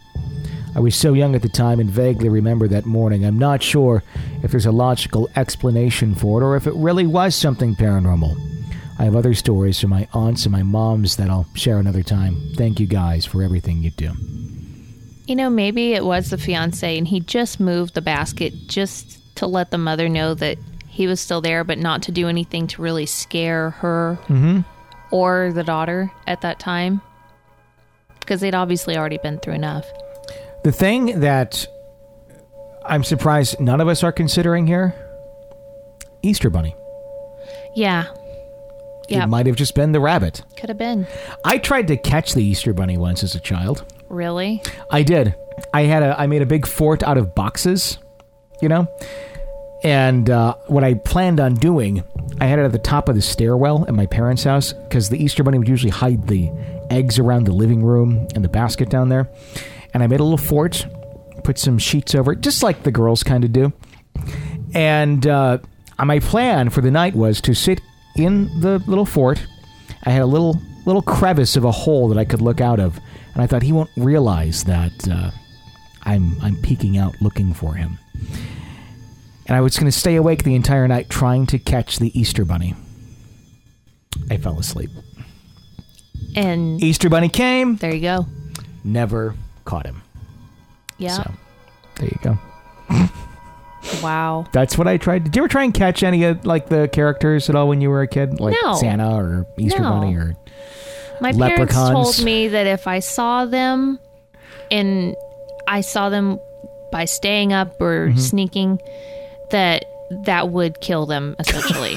Speaker 3: I was so young at the time and vaguely remember that morning. I'm not sure if there's a logical explanation for it or if it really was something paranormal. I have other stories from my aunts and my moms that I'll share another time. Thank you guys for everything you do.
Speaker 4: You know, maybe it was the fiancé and he just moved the basket just to let the mother know that he was still there, but not to do anything to really scare her
Speaker 3: mm-hmm.
Speaker 4: or the daughter at that time. Because they'd obviously already been through enough.
Speaker 3: The thing that I'm surprised none of us are considering here, Easter Bunny.
Speaker 4: Yeah. Yeah.
Speaker 3: It might have just been the rabbit.
Speaker 4: Could have been.
Speaker 3: I tried to catch the Easter Bunny once as a child.
Speaker 4: Really?
Speaker 3: I did. I had a. I made a big fort out of boxes, you know? And uh, what I planned on doing, I had it at the top of the stairwell at my parents' house, because the Easter Bunny would usually hide the eggs around the living room and the basket down there. And I made a little fort, put some sheets over it, just like the girls kind of do. And uh, my plan for the night was to sit in the little fort. I had a little little crevice of a hole that I could look out of. And I thought he won't realize that uh, I'm I'm peeking out looking for him. And I was going to stay awake the entire night trying to catch the Easter Bunny. I fell asleep.
Speaker 4: And
Speaker 3: Easter Bunny came.
Speaker 4: There you go.
Speaker 3: Never caught him.
Speaker 4: Yeah.
Speaker 3: So, there you go.
Speaker 4: Wow.
Speaker 3: That's what I tried. Did you ever try and catch any of like the characters at all when you were a kid? Like
Speaker 4: no.
Speaker 3: Santa or Easter
Speaker 4: no.
Speaker 3: Bunny or
Speaker 4: My
Speaker 3: leprechauns?
Speaker 4: parents told me that if I saw them and I saw them by staying up or mm-hmm. sneaking, that that would kill them, essentially.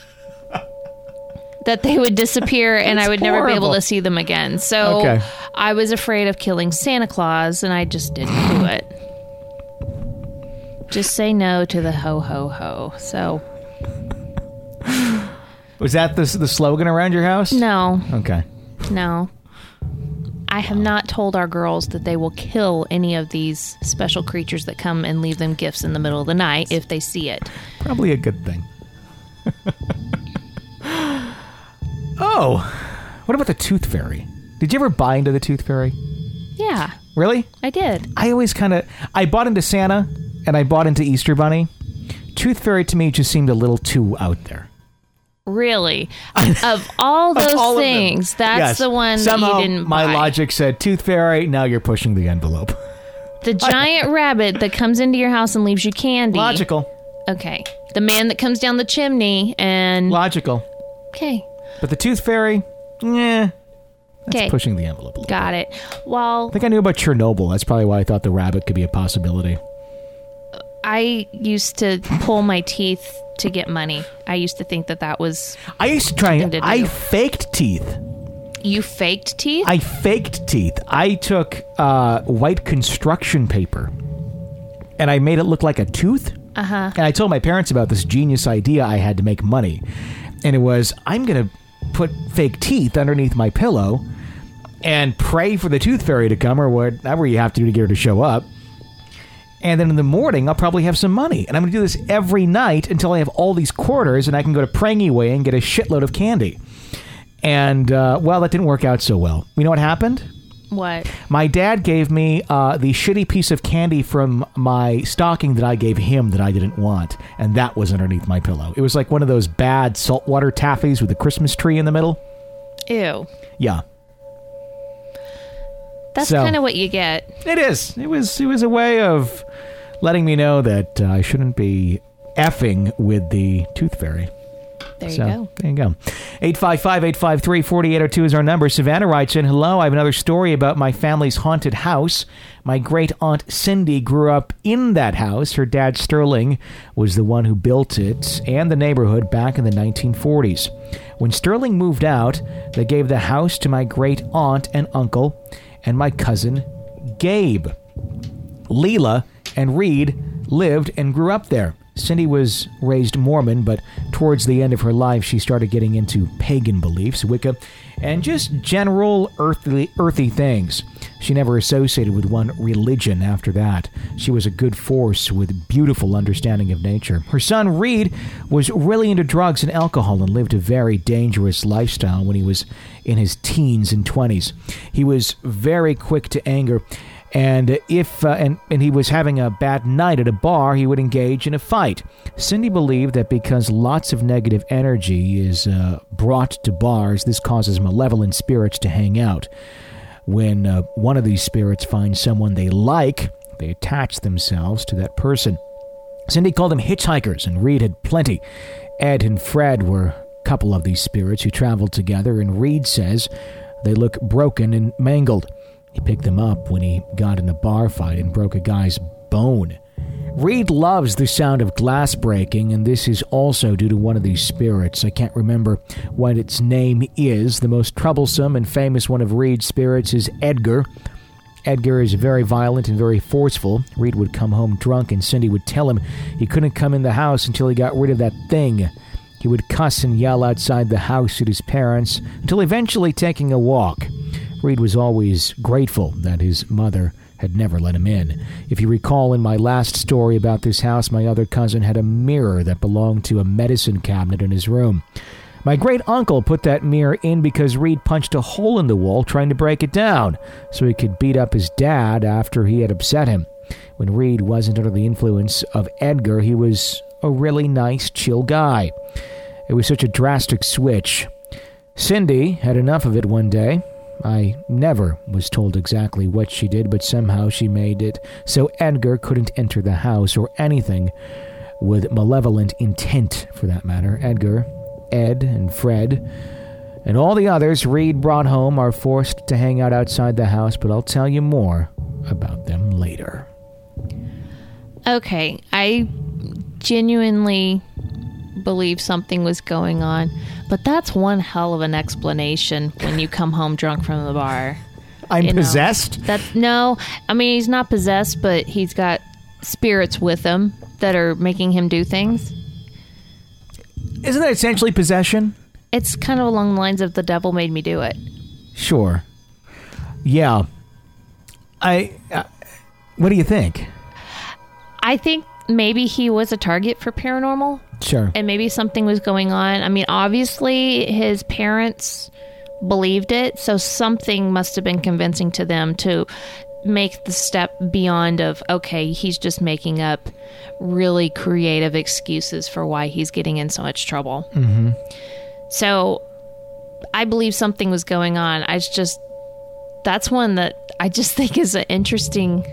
Speaker 4: That they would disappear and I would horrible. never be able to see them again. So
Speaker 3: okay.
Speaker 4: I was afraid of killing Santa Claus, and I just didn't do it. Just say no to the ho ho ho. So
Speaker 3: was that the the slogan around your house?
Speaker 4: No.
Speaker 3: Okay.
Speaker 4: No. I have not told our girls that they will kill any of these special creatures that come and leave them gifts in the middle of the night if they see it.
Speaker 3: Probably a good thing. Oh, what about the Tooth Fairy? Did you ever buy into the Tooth Fairy?
Speaker 4: Yeah.
Speaker 3: Really?
Speaker 4: I did.
Speaker 3: I always kind of... I bought into Santa, and I bought into Easter Bunny. Tooth Fairy to me just seemed a little too out there.
Speaker 4: Really? Of all those all things, that's yes. the one
Speaker 3: Somehow
Speaker 4: that you didn't
Speaker 3: my
Speaker 4: buy.
Speaker 3: logic said, Tooth Fairy, now you're pushing the envelope.
Speaker 4: The giant rabbit that comes into your house and leaves you candy.
Speaker 3: Logical.
Speaker 4: Okay. The man that comes down the chimney and...
Speaker 3: Logical.
Speaker 4: Okay.
Speaker 3: But the Tooth Fairy, yeah, that's
Speaker 4: okay.
Speaker 3: pushing the envelope a little
Speaker 4: Got
Speaker 3: bit.
Speaker 4: it. Well...
Speaker 3: I think I knew about Chernobyl. That's probably why I thought the rabbit could be a possibility.
Speaker 4: I used to pull my teeth to get money. I used to think that that was.
Speaker 3: I used to try.
Speaker 4: to
Speaker 3: I
Speaker 4: do.
Speaker 3: faked teeth.
Speaker 4: You faked teeth?
Speaker 3: I faked teeth. I took uh, white construction paper, and I made it look like a tooth.
Speaker 4: Uh-huh.
Speaker 3: And I told my parents about this genius idea I had to make money. And it was, I'm going to put fake teeth underneath my pillow and pray for the tooth fairy to come, or whatever you have to do to get her to show up. And then in the morning, I'll probably have some money. And I'm going to do this every night until I have all these quarters and I can go to Prangieway and get a shitload of candy. And, uh, well, that didn't work out so well. You know what happened?
Speaker 4: What?
Speaker 3: My dad gave me uh, the shitty piece of candy from my stocking that I gave him that I didn't want. And that was underneath my pillow. It was like one of those bad saltwater taffies with a Christmas tree in the middle.
Speaker 4: Ew.
Speaker 3: Yeah.
Speaker 4: That's
Speaker 3: So-
Speaker 4: kind of what you get.
Speaker 3: It is. It was It was a way of letting me know that uh, I shouldn't be effing with the tooth fairy.
Speaker 4: There you
Speaker 3: So,
Speaker 4: go.
Speaker 3: there you go. eight five five, eight five three, four eight zero two is our number. Savannah writes in, hello, I have another story about my family's haunted house. My great-aunt Cindy grew up in that house. Her dad, Sterling, was the one who built it and the neighborhood back in the nineteen forties. When Sterling moved out, they gave the house to my great-aunt and uncle and my cousin, Gabe. Leela and Reed lived and grew up there. Cindy was raised Mormon, but towards the end of her life, she started getting into pagan beliefs, Wicca, and just general earthly, earthy things. She never associated with one religion after that. She was a good force with beautiful understanding of nature. Her son, Reed, was really into drugs and alcohol and lived a very dangerous lifestyle when he was in his teens and twenties. He was very quick to anger, and if uh, and, and he was having a bad night at a bar, he would engage in a fight. Cindy believed that because lots of negative energy is uh, brought to bars, this causes malevolent spirits to hang out. When uh, one of these spirits finds someone they like, they attach themselves to that person. Cindy called them hitchhikers, and Reed had plenty. Ed and Fred were a couple of these spirits who traveled together, and Reed says they look broken and mangled. He picked them up when he got in a bar fight and broke a guy's bone. Reed loves the sound of glass breaking, and this is also due to one of these spirits. I can't remember what its name is. The most troublesome and famous one of Reed's spirits is Edgar. Edgar is very violent and very forceful. Reed would come home drunk, and Cindy would tell him he couldn't come in the house until he got rid of that thing. He would cuss and yell outside the house at his parents, until eventually taking a walk. Reed was always grateful that his mother had never let him in. If you recall in my last story about this house, my other cousin had a mirror that belonged to a medicine cabinet in his room. My great-uncle put that mirror in because Reed punched a hole in the wall trying to break it down so he could beat up his dad after he had upset him. When Reed wasn't under the influence of Edgar, he was a really nice, chill guy. It was such a drastic switch. Cindy had enough of it one day. I never was told exactly what she did, but somehow she made it so Edgar couldn't enter the house or anything with malevolent intent, for that matter. Edgar, Ed, and Fred, and all the others Reed brought home are forced to hang out outside the house, but I'll tell you more about them later.
Speaker 4: Okay, I genuinely believe something was going on, but that's one hell of an explanation when you come home drunk from the bar.
Speaker 3: I'm
Speaker 4: You know,
Speaker 3: possessed?
Speaker 4: That no, I mean he's not possessed, but he's got spirits with him that are making him do things.
Speaker 3: Isn't that essentially possession?
Speaker 4: It's kind of along the lines of the devil made me do it.
Speaker 3: Sure. Yeah. I... Uh, what do you think?
Speaker 4: I think maybe he was a target for paranormal.
Speaker 3: Sure.
Speaker 4: And maybe something was going on. I mean, obviously, his parents believed it, so something must have been convincing to them to make the step beyond of, okay, he's just making up really creative excuses for why he's getting in so much trouble.
Speaker 3: Mm-hmm.
Speaker 4: So I believe something was going on. I just, that's one that I just think is an interesting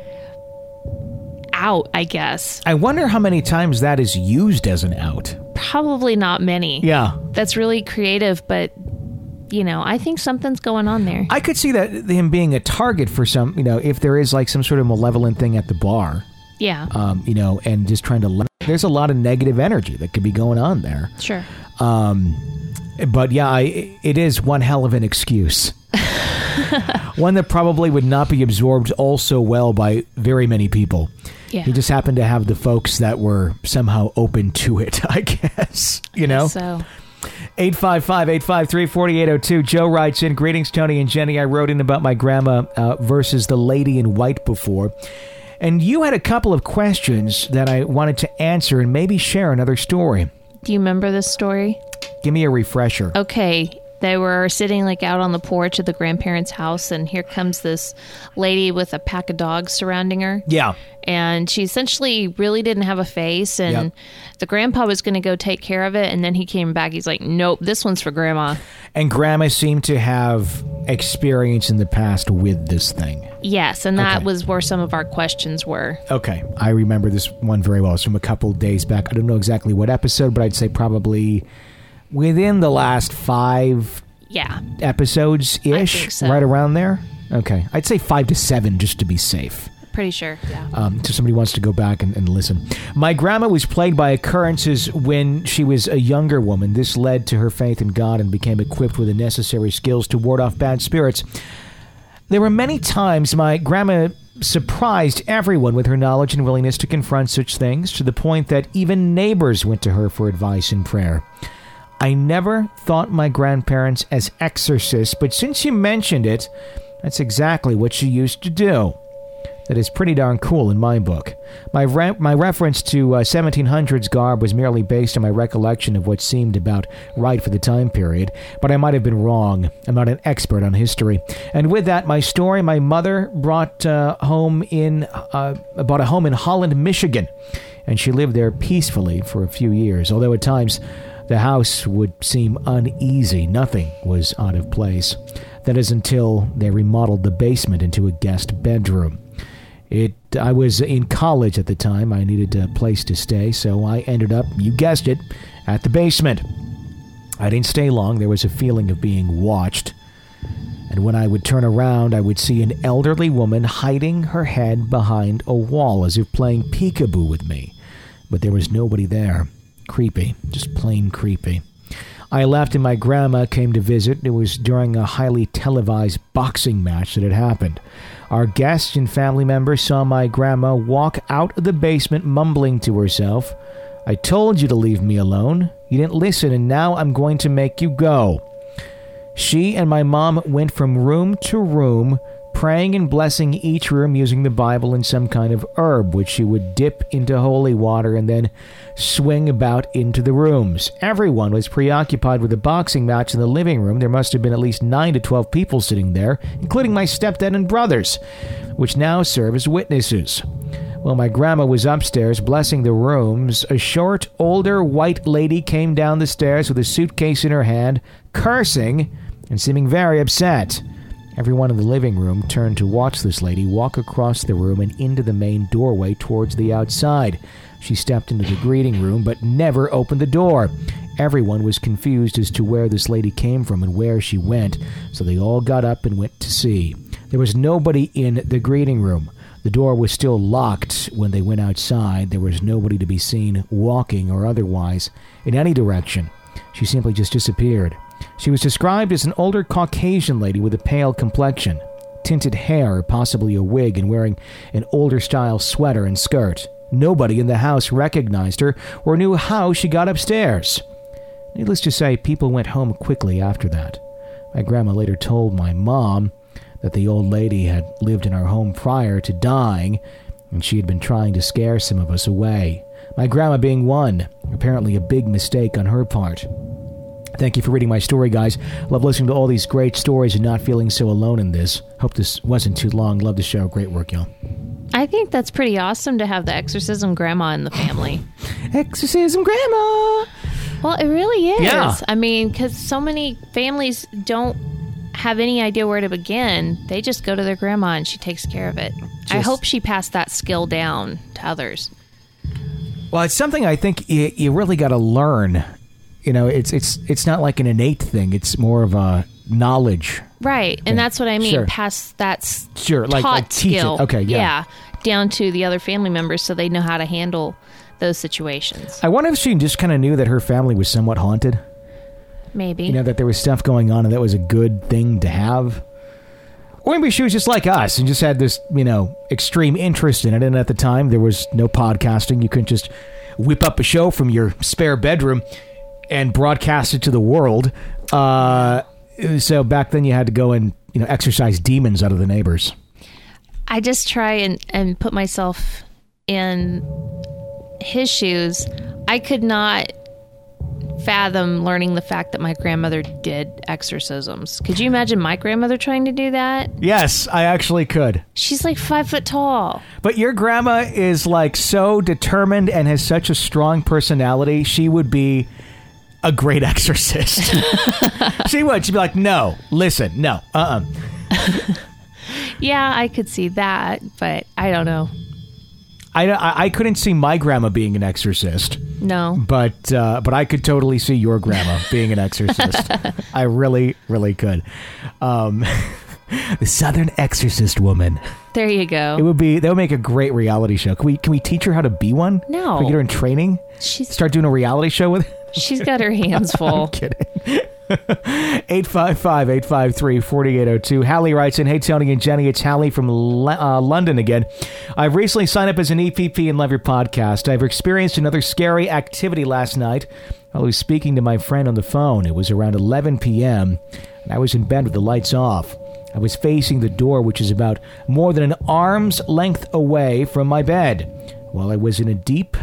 Speaker 4: out, I guess.
Speaker 3: I wonder how many times that is used as an out.
Speaker 4: Probably not many.
Speaker 3: Yeah.
Speaker 4: That's really creative, but, you know, I think something's going on there.
Speaker 3: I could see that him being a target for some, you know, if there is like some sort of malevolent thing at the bar.
Speaker 4: Yeah.
Speaker 3: Um, you know, and just trying to learn. There's a lot of negative energy that could be going on there.
Speaker 4: Sure.
Speaker 3: Um, but yeah, I, it is one hell of an excuse. One that probably would not be absorbed also well by very many people.
Speaker 4: Yeah.
Speaker 3: He just happened to have the folks that were somehow open to it, I guess. You know?
Speaker 4: So...
Speaker 3: eight five five, eight five three, four eight zero two. Joe writes in, greetings, Tony and Jenny. I wrote in about my grandma uh, versus the lady in white before. And you had a couple of questions that I wanted to answer and maybe share another story.
Speaker 4: Do you remember this story?
Speaker 3: Give me a refresher.
Speaker 4: Okay. They were sitting like out on the porch of the grandparents' house, and here comes this lady with a pack of dogs surrounding her.
Speaker 3: Yeah.
Speaker 4: And she essentially really didn't have a face, and
Speaker 3: Yep.
Speaker 4: the grandpa was going to go take care of it, and then he came back. He's like, nope, this one's for grandma.
Speaker 3: And grandma seemed to have experience in the past with this thing.
Speaker 4: Yes, and that
Speaker 3: Okay.
Speaker 4: was where some of our questions were.
Speaker 3: Okay. I remember this one very well. It's from a couple days back. I don't know exactly what episode, but I'd say probably within the last five
Speaker 4: Yeah.
Speaker 3: episodes-ish,
Speaker 4: I think so.
Speaker 3: right around there. Okay. I'd say five to seven just to be safe.
Speaker 4: Pretty sure, yeah.
Speaker 3: Um, so somebody wants to go back and, and listen. My grandma was plagued by occurrences when she was a younger woman. This led to her faith in God and became equipped with the necessary skills to ward off bad spirits. There were many times my grandma surprised everyone with her knowledge and willingness to confront such things, to the point that even neighbors went to her for advice and prayer. I never thought my grandparents as exorcists, but since you mentioned it, that's exactly what she used to do. That is pretty darn cool in my book. My re- my reference to uh, seventeen hundreds garb was merely based on my recollection of what seemed about right for the time period, but I might have been wrong. I'm not an expert on history. And with that, my story, my mother brought uh, home in uh, bought a home in Holland, Michigan, and she lived there peacefully for a few years, although at times the house would seem uneasy. Nothing was out of place. That is until they remodeled the basement into a guest bedroom. It. I was in college at the time. I needed a place to stay, so I ended up, you guessed it, at the basement. I didn't stay long. There was a feeling of being watched. And when I would turn around, I would see an elderly woman hiding her head behind a wall as if playing peekaboo with me. But there was nobody there. Creepy. Just plain creepy. I left and my grandma came to visit. It was during a highly televised boxing match that had happened. Our guests and family members saw my grandma walk out of the basement mumbling to herself, "I told you to leave me alone. You didn't listen, and now I'm going to make you go." She and my mom went from room to room, praying and blessing each room using the Bible and some kind of herb, which she would dip into holy water and then swing about into the rooms. Everyone was preoccupied with the boxing match in the living room. There must have been at least nine to twelve people sitting there, including my stepdad and brothers, which now serve as witnesses. While my grandma was upstairs blessing the rooms, a short, older white lady came down the stairs with a suitcase in her hand, cursing and seeming very upset. Everyone in the living room turned to watch this lady walk across the room and into the main doorway towards the outside. She stepped into the greeting room, but never opened the door. Everyone was confused as to where this lady came from and where she went, so they all got up and went to see. There was nobody in the greeting room. The door was still locked when they went outside. There was nobody to be seen walking or otherwise in any direction. She simply just disappeared. She was described as an older Caucasian lady with a pale complexion, tinted hair, possibly a wig, and wearing an older-style sweater and skirt. Nobody in the house recognized her or knew how she got upstairs. Needless to say, people went home quickly after that. My grandma later told my mom that the old lady had lived in our home prior to dying, and she had been trying to scare some of us away. My grandma being one, apparently a big mistake on her part. Thank you for reading my story, guys. Love listening to all these great stories and not feeling so alone in this. Hope this wasn't too long. Love the show. Great work, y'all.
Speaker 4: I think that's pretty awesome to have the exorcism grandma in the family.
Speaker 3: Exorcism grandma!
Speaker 4: Well, it really is.
Speaker 3: Yeah.
Speaker 4: I mean, because so many families don't have any idea where to begin. They just go to their grandma and she takes care of it.
Speaker 3: Just,
Speaker 4: I hope she passed that skill down to others.
Speaker 3: Well, it's something I think you, you really got to learn. You know, it's it's it's not like an innate thing. It's more of a knowledge.
Speaker 4: Right, and
Speaker 3: thing.
Speaker 4: that's what I mean.
Speaker 3: Sure.
Speaker 4: Pass that s-
Speaker 3: Sure, like,
Speaker 4: taught
Speaker 3: like teach
Speaker 4: skill.
Speaker 3: it. Okay, yeah.
Speaker 4: Yeah, down to the other family members so they know how to handle those situations.
Speaker 3: I wonder if she just kind of knew that her family was somewhat haunted.
Speaker 4: Maybe.
Speaker 3: You know, that there was stuff going on and that was a good thing to have. Or maybe she was just like us and just had this, you know, extreme interest in it. And at the time, there was no podcasting. You couldn't just whip up a show from your spare bedroom and broadcast it to the world. Uh, so back then you had to go and, you know, exorcise demons out of the neighbors.
Speaker 4: I just try and, and put myself in his shoes. I could not fathom learning the fact that my grandmother did exorcisms. Could you imagine my grandmother trying to do that?
Speaker 3: Yes, I actually could.
Speaker 4: She's like five foot tall.
Speaker 3: But your grandma is like so determined and has such a strong personality. She would be a great exorcist. She would. She'd be like, no, listen, no, uh-uh.
Speaker 4: Yeah, I could see that, but I don't know.
Speaker 3: I, I, I couldn't see my grandma being an exorcist.
Speaker 4: No.
Speaker 3: But uh, but I could totally see your grandma being an exorcist. I really, really could. Um, the Southern Exorcist Woman.
Speaker 4: There you go.
Speaker 3: It would be, that would make a great reality show. Can we can we teach her how to be one?
Speaker 4: No.
Speaker 3: Can we get her in training?
Speaker 4: She's,
Speaker 3: Start doing a reality show with her?
Speaker 4: She's got her hands full.
Speaker 3: I'm kidding. eight five five, eight five three, four eight zero two. Hallie writes in, hey, Tony and Jenny, it's Hallie from Le- uh, London again. I've recently signed up as an E P P and love your podcast. I've experienced another scary activity last night. I was speaking to my friend on the phone. It was around eleven p.m., and I was in bed with the lights off. I was facing the door, which is about more than an arm's length away from my bed. While I was in a deep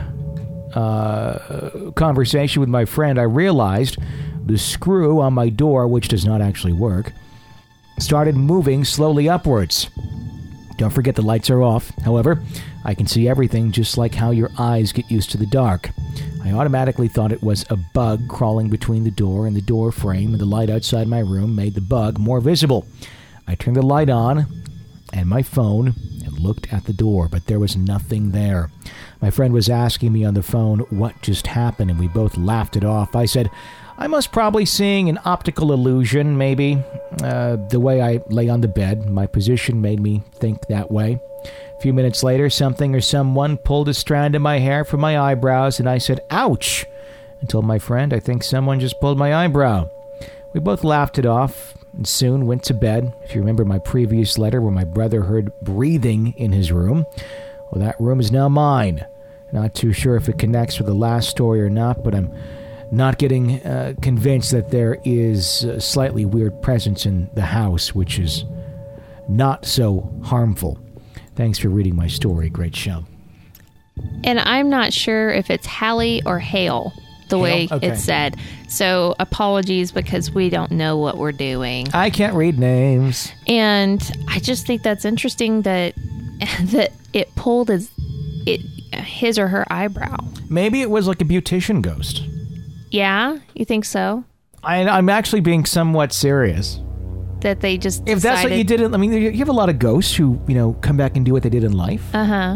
Speaker 3: uh, conversation with my friend, I realized the screw on my door, which does not actually work, started moving slowly upwards. Don't forget the lights are off. However, I can see everything just like how your eyes get used to the dark. I automatically thought it was a bug crawling between the door and the door frame, and the light outside my room made the bug more visible. I turned the light on and my phone and looked at the door, but there was nothing there. My friend was asking me on the phone what just happened, and we both laughed it off. I said, I must probably seeing an optical illusion, maybe. Uh, the way I lay on the bed, my position made me think that way. A few minutes later, something or someone pulled a strand of my hair from my eyebrows, and I said, ouch! I told my friend, I think someone just pulled my eyebrow. We both laughed it off and soon went to bed. If you remember my previous letter where my brother heard breathing in his room, well, that room is now mine. Not too sure if it connects with the last story or not, but I'm not getting uh, convinced that there is a slightly weird presence in the house, which is not so harmful. Thanks for reading my story. Great show.
Speaker 4: And I'm not sure if it's Hallie or Hale, the
Speaker 3: Hale?
Speaker 4: way
Speaker 3: Okay.
Speaker 4: it's said. So apologies because we don't know what we're doing.
Speaker 3: I can't read names.
Speaker 4: And I just think that's interesting that that it pulled his, it, his or her eyebrow.
Speaker 3: Maybe it was like a beautician ghost.
Speaker 4: Yeah? You think so?
Speaker 3: I, I'm actually being somewhat serious.
Speaker 4: That they just
Speaker 3: If that's what you did, in, I mean, you have a lot of ghosts who, you know, come back and do what they did in life.
Speaker 4: Uh-huh.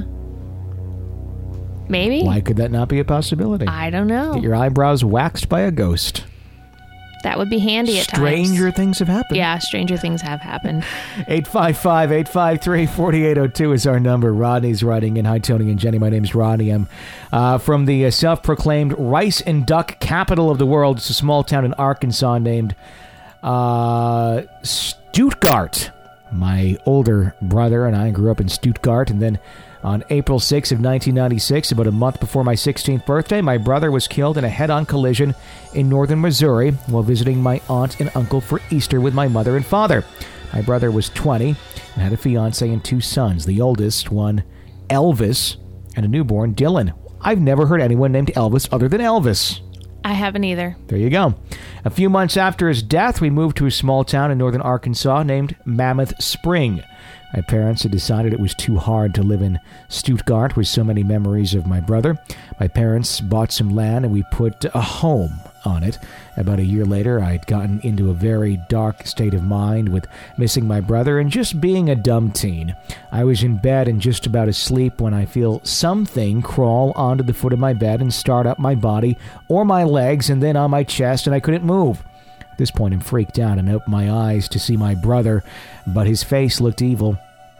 Speaker 4: Maybe.
Speaker 3: Why could that not be a possibility?
Speaker 4: I don't know.
Speaker 3: Get your eyebrows waxed by a ghost.
Speaker 4: That would be handy at times.
Speaker 3: Stranger things have happened.
Speaker 4: Yeah, stranger things have happened.
Speaker 3: eight five five, eight five three, four eight zero two is our number. Rodney's writing in. Hi, Tony and Jenny. My name's Rodney. I'm uh, from the uh, self-proclaimed rice and duck capital of the world. It's a small town in Arkansas named uh, Stuttgart. My older brother and I grew up in Stuttgart, and then on April sixth of nineteen ninety-six, about a month before my sixteenth birthday, my brother was killed in a head-on collision in northern Missouri while visiting my aunt and uncle for Easter with my mother and father. My brother was twenty and had a fiancé and two sons. The oldest, one Elvis, and a newborn Dylan. I've never heard anyone named Elvis other than Elvis.
Speaker 4: I haven't either.
Speaker 3: There you go. A few months after his death, we moved to a small town in northern Arkansas named Mammoth Spring. My parents had decided it was too hard to live in Stuttgart with so many memories of my brother. My parents bought some land and we put a home on it. About a year later, I'd gotten into a very dark state of mind with missing my brother and just being a dumb teen. I was in bed and just about asleep when I feel something crawl onto the foot of my bed and start up my body or my legs and then on my chest, and I couldn't move. At this point, I'm freaked out and opened my eyes to see my brother, but his face looked evil.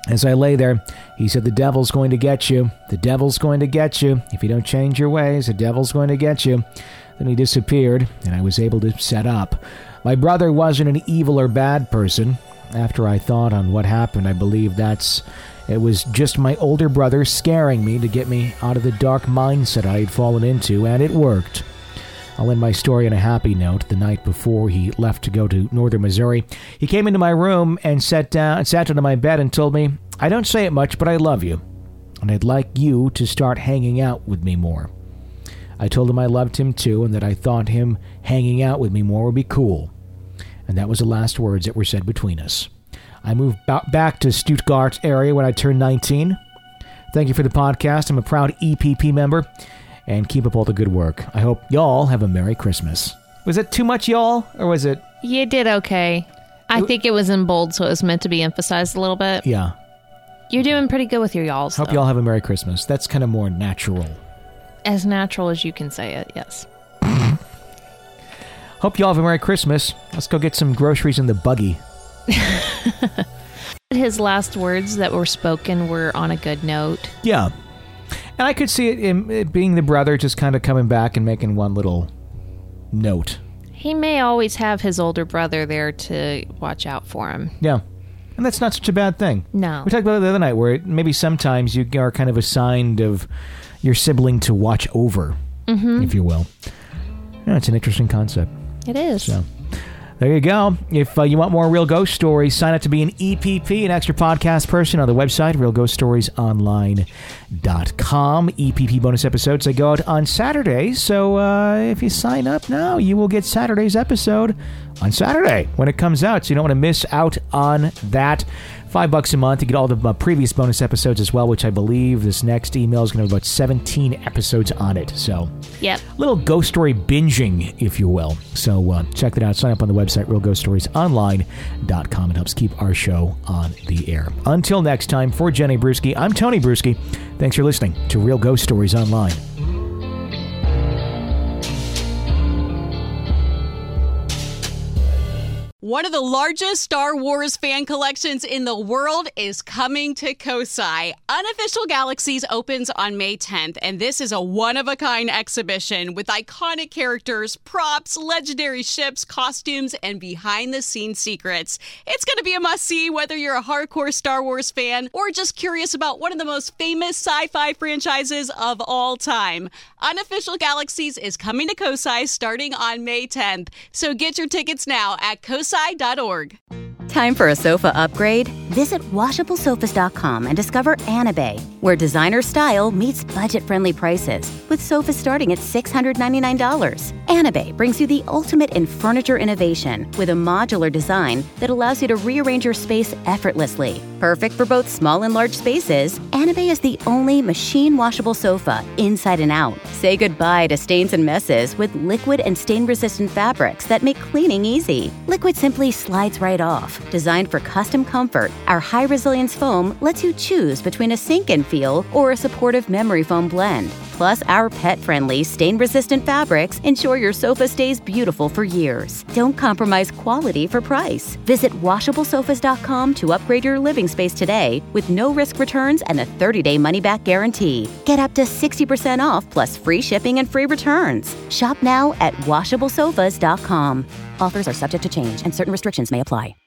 Speaker 3: As I lay there, he said, the devil's going to get you. The devil's going to get you. If you don't change your ways, the devil's going to get you. Then he disappeared, and I was able to set up. My brother wasn't an evil or bad person. After I thought on what happened, I believe that's... It was just my older brother scaring me to get me out of the dark mindset I had fallen into, and it worked. I'll end my story on a happy note. The night before he left to go to northern Missouri, he came into my room and sat down, sat down on my bed and told me, I don't say it much, but I love you, and I'd like you to start hanging out with me more. I told him I loved him too, and that I thought him hanging out with me more would be cool. And that was the last words that were said between us. I moved ba- back to Stuttgart area when I turned nineteen. Thank you for the podcast. I'm a proud E P P member. And keep up all the good work. I hope y'all have a Merry Christmas. Was it too much y'all, or was it...
Speaker 4: You did okay. I think it was in bold, so it was meant to be emphasized a little bit.
Speaker 3: Yeah.
Speaker 4: You're doing pretty good with your y'alls,
Speaker 3: Hope
Speaker 4: though.
Speaker 3: y'all have a Merry Christmas. That's kind of more natural.
Speaker 4: As natural as you can say it, yes.
Speaker 3: Hope y'all have a Merry Christmas. Let's go get some groceries in the buggy.
Speaker 4: His last words that were spoken were on a good note.
Speaker 3: Yeah. And I could see it, in, it being the brother just kind of coming back and making one little note.
Speaker 4: He may always have his older brother there to watch out for him.
Speaker 3: Yeah. And that's not such a bad thing.
Speaker 4: No.
Speaker 3: We talked about it the other night where it, maybe sometimes you are kind of assigned of your sibling to watch over, mm-hmm. if you will. Yeah, it's an interesting concept.
Speaker 4: It is.
Speaker 3: So there you go. If uh, you want more Real Ghost Stories, sign up to be an E P P, an extra podcast person on the website, real ghost stories online dot com. E P P bonus episodes, they go out on Saturdays. So uh, if you sign up now, you will get Saturday's episode on Saturday when it comes out. So you don't want to miss out on that. Five bucks a month to get all the uh, previous bonus episodes as well, which I believe this next email is going to have about seventeen episodes on it. So,
Speaker 4: yep.
Speaker 3: Little ghost story binging, if you will. So uh, check that out. Sign up on the website, real ghost stories online dot com. It helps keep our show on the air. Until next time, for Jenny Brewski, I'm Tony Brewski. Thanks for listening to Real Ghost Stories Online.
Speaker 1: One of the largest Star Wars fan collections in the world is coming to Kosai. Unofficial Galaxies opens on May tenth, and this is a one-of-a-kind exhibition with iconic characters, props, legendary ships, costumes, and behind-the-scenes secrets. It's going to be a must-see whether you're a hardcore Star Wars fan or just curious about one of the most famous sci-fi franchises of all time. Unofficial Galaxies is coming to Kosai starting on May tenth, so get your tickets now at kosai dot org.
Speaker 2: Time for a sofa upgrade? Visit washable sofas dot com and discover Anabay, where designer style meets budget-friendly prices, with sofas starting at six hundred ninety-nine dollars. Anabay brings you the ultimate in furniture innovation with a modular design that allows you to rearrange your space effortlessly. Perfect for both small and large spaces, Anabay is the only machine-washable sofa inside and out. Say goodbye to stains and messes with liquid and stain-resistant fabrics that make cleaning easy. Liquid simply slides right off. Designed for custom comfort, our high-resilience foam lets you choose between a sink-in feel or a supportive memory foam blend. Plus, our pet-friendly, stain-resistant fabrics ensure your sofa stays beautiful for years. Don't compromise quality for price. Visit washable sofas dot com to upgrade your living space today with no-risk returns and a thirty-day money-back guarantee. Get up to sixty percent off plus free shipping and free returns. Shop now at washable sofas dot com. Offers are subject to change and certain restrictions may apply.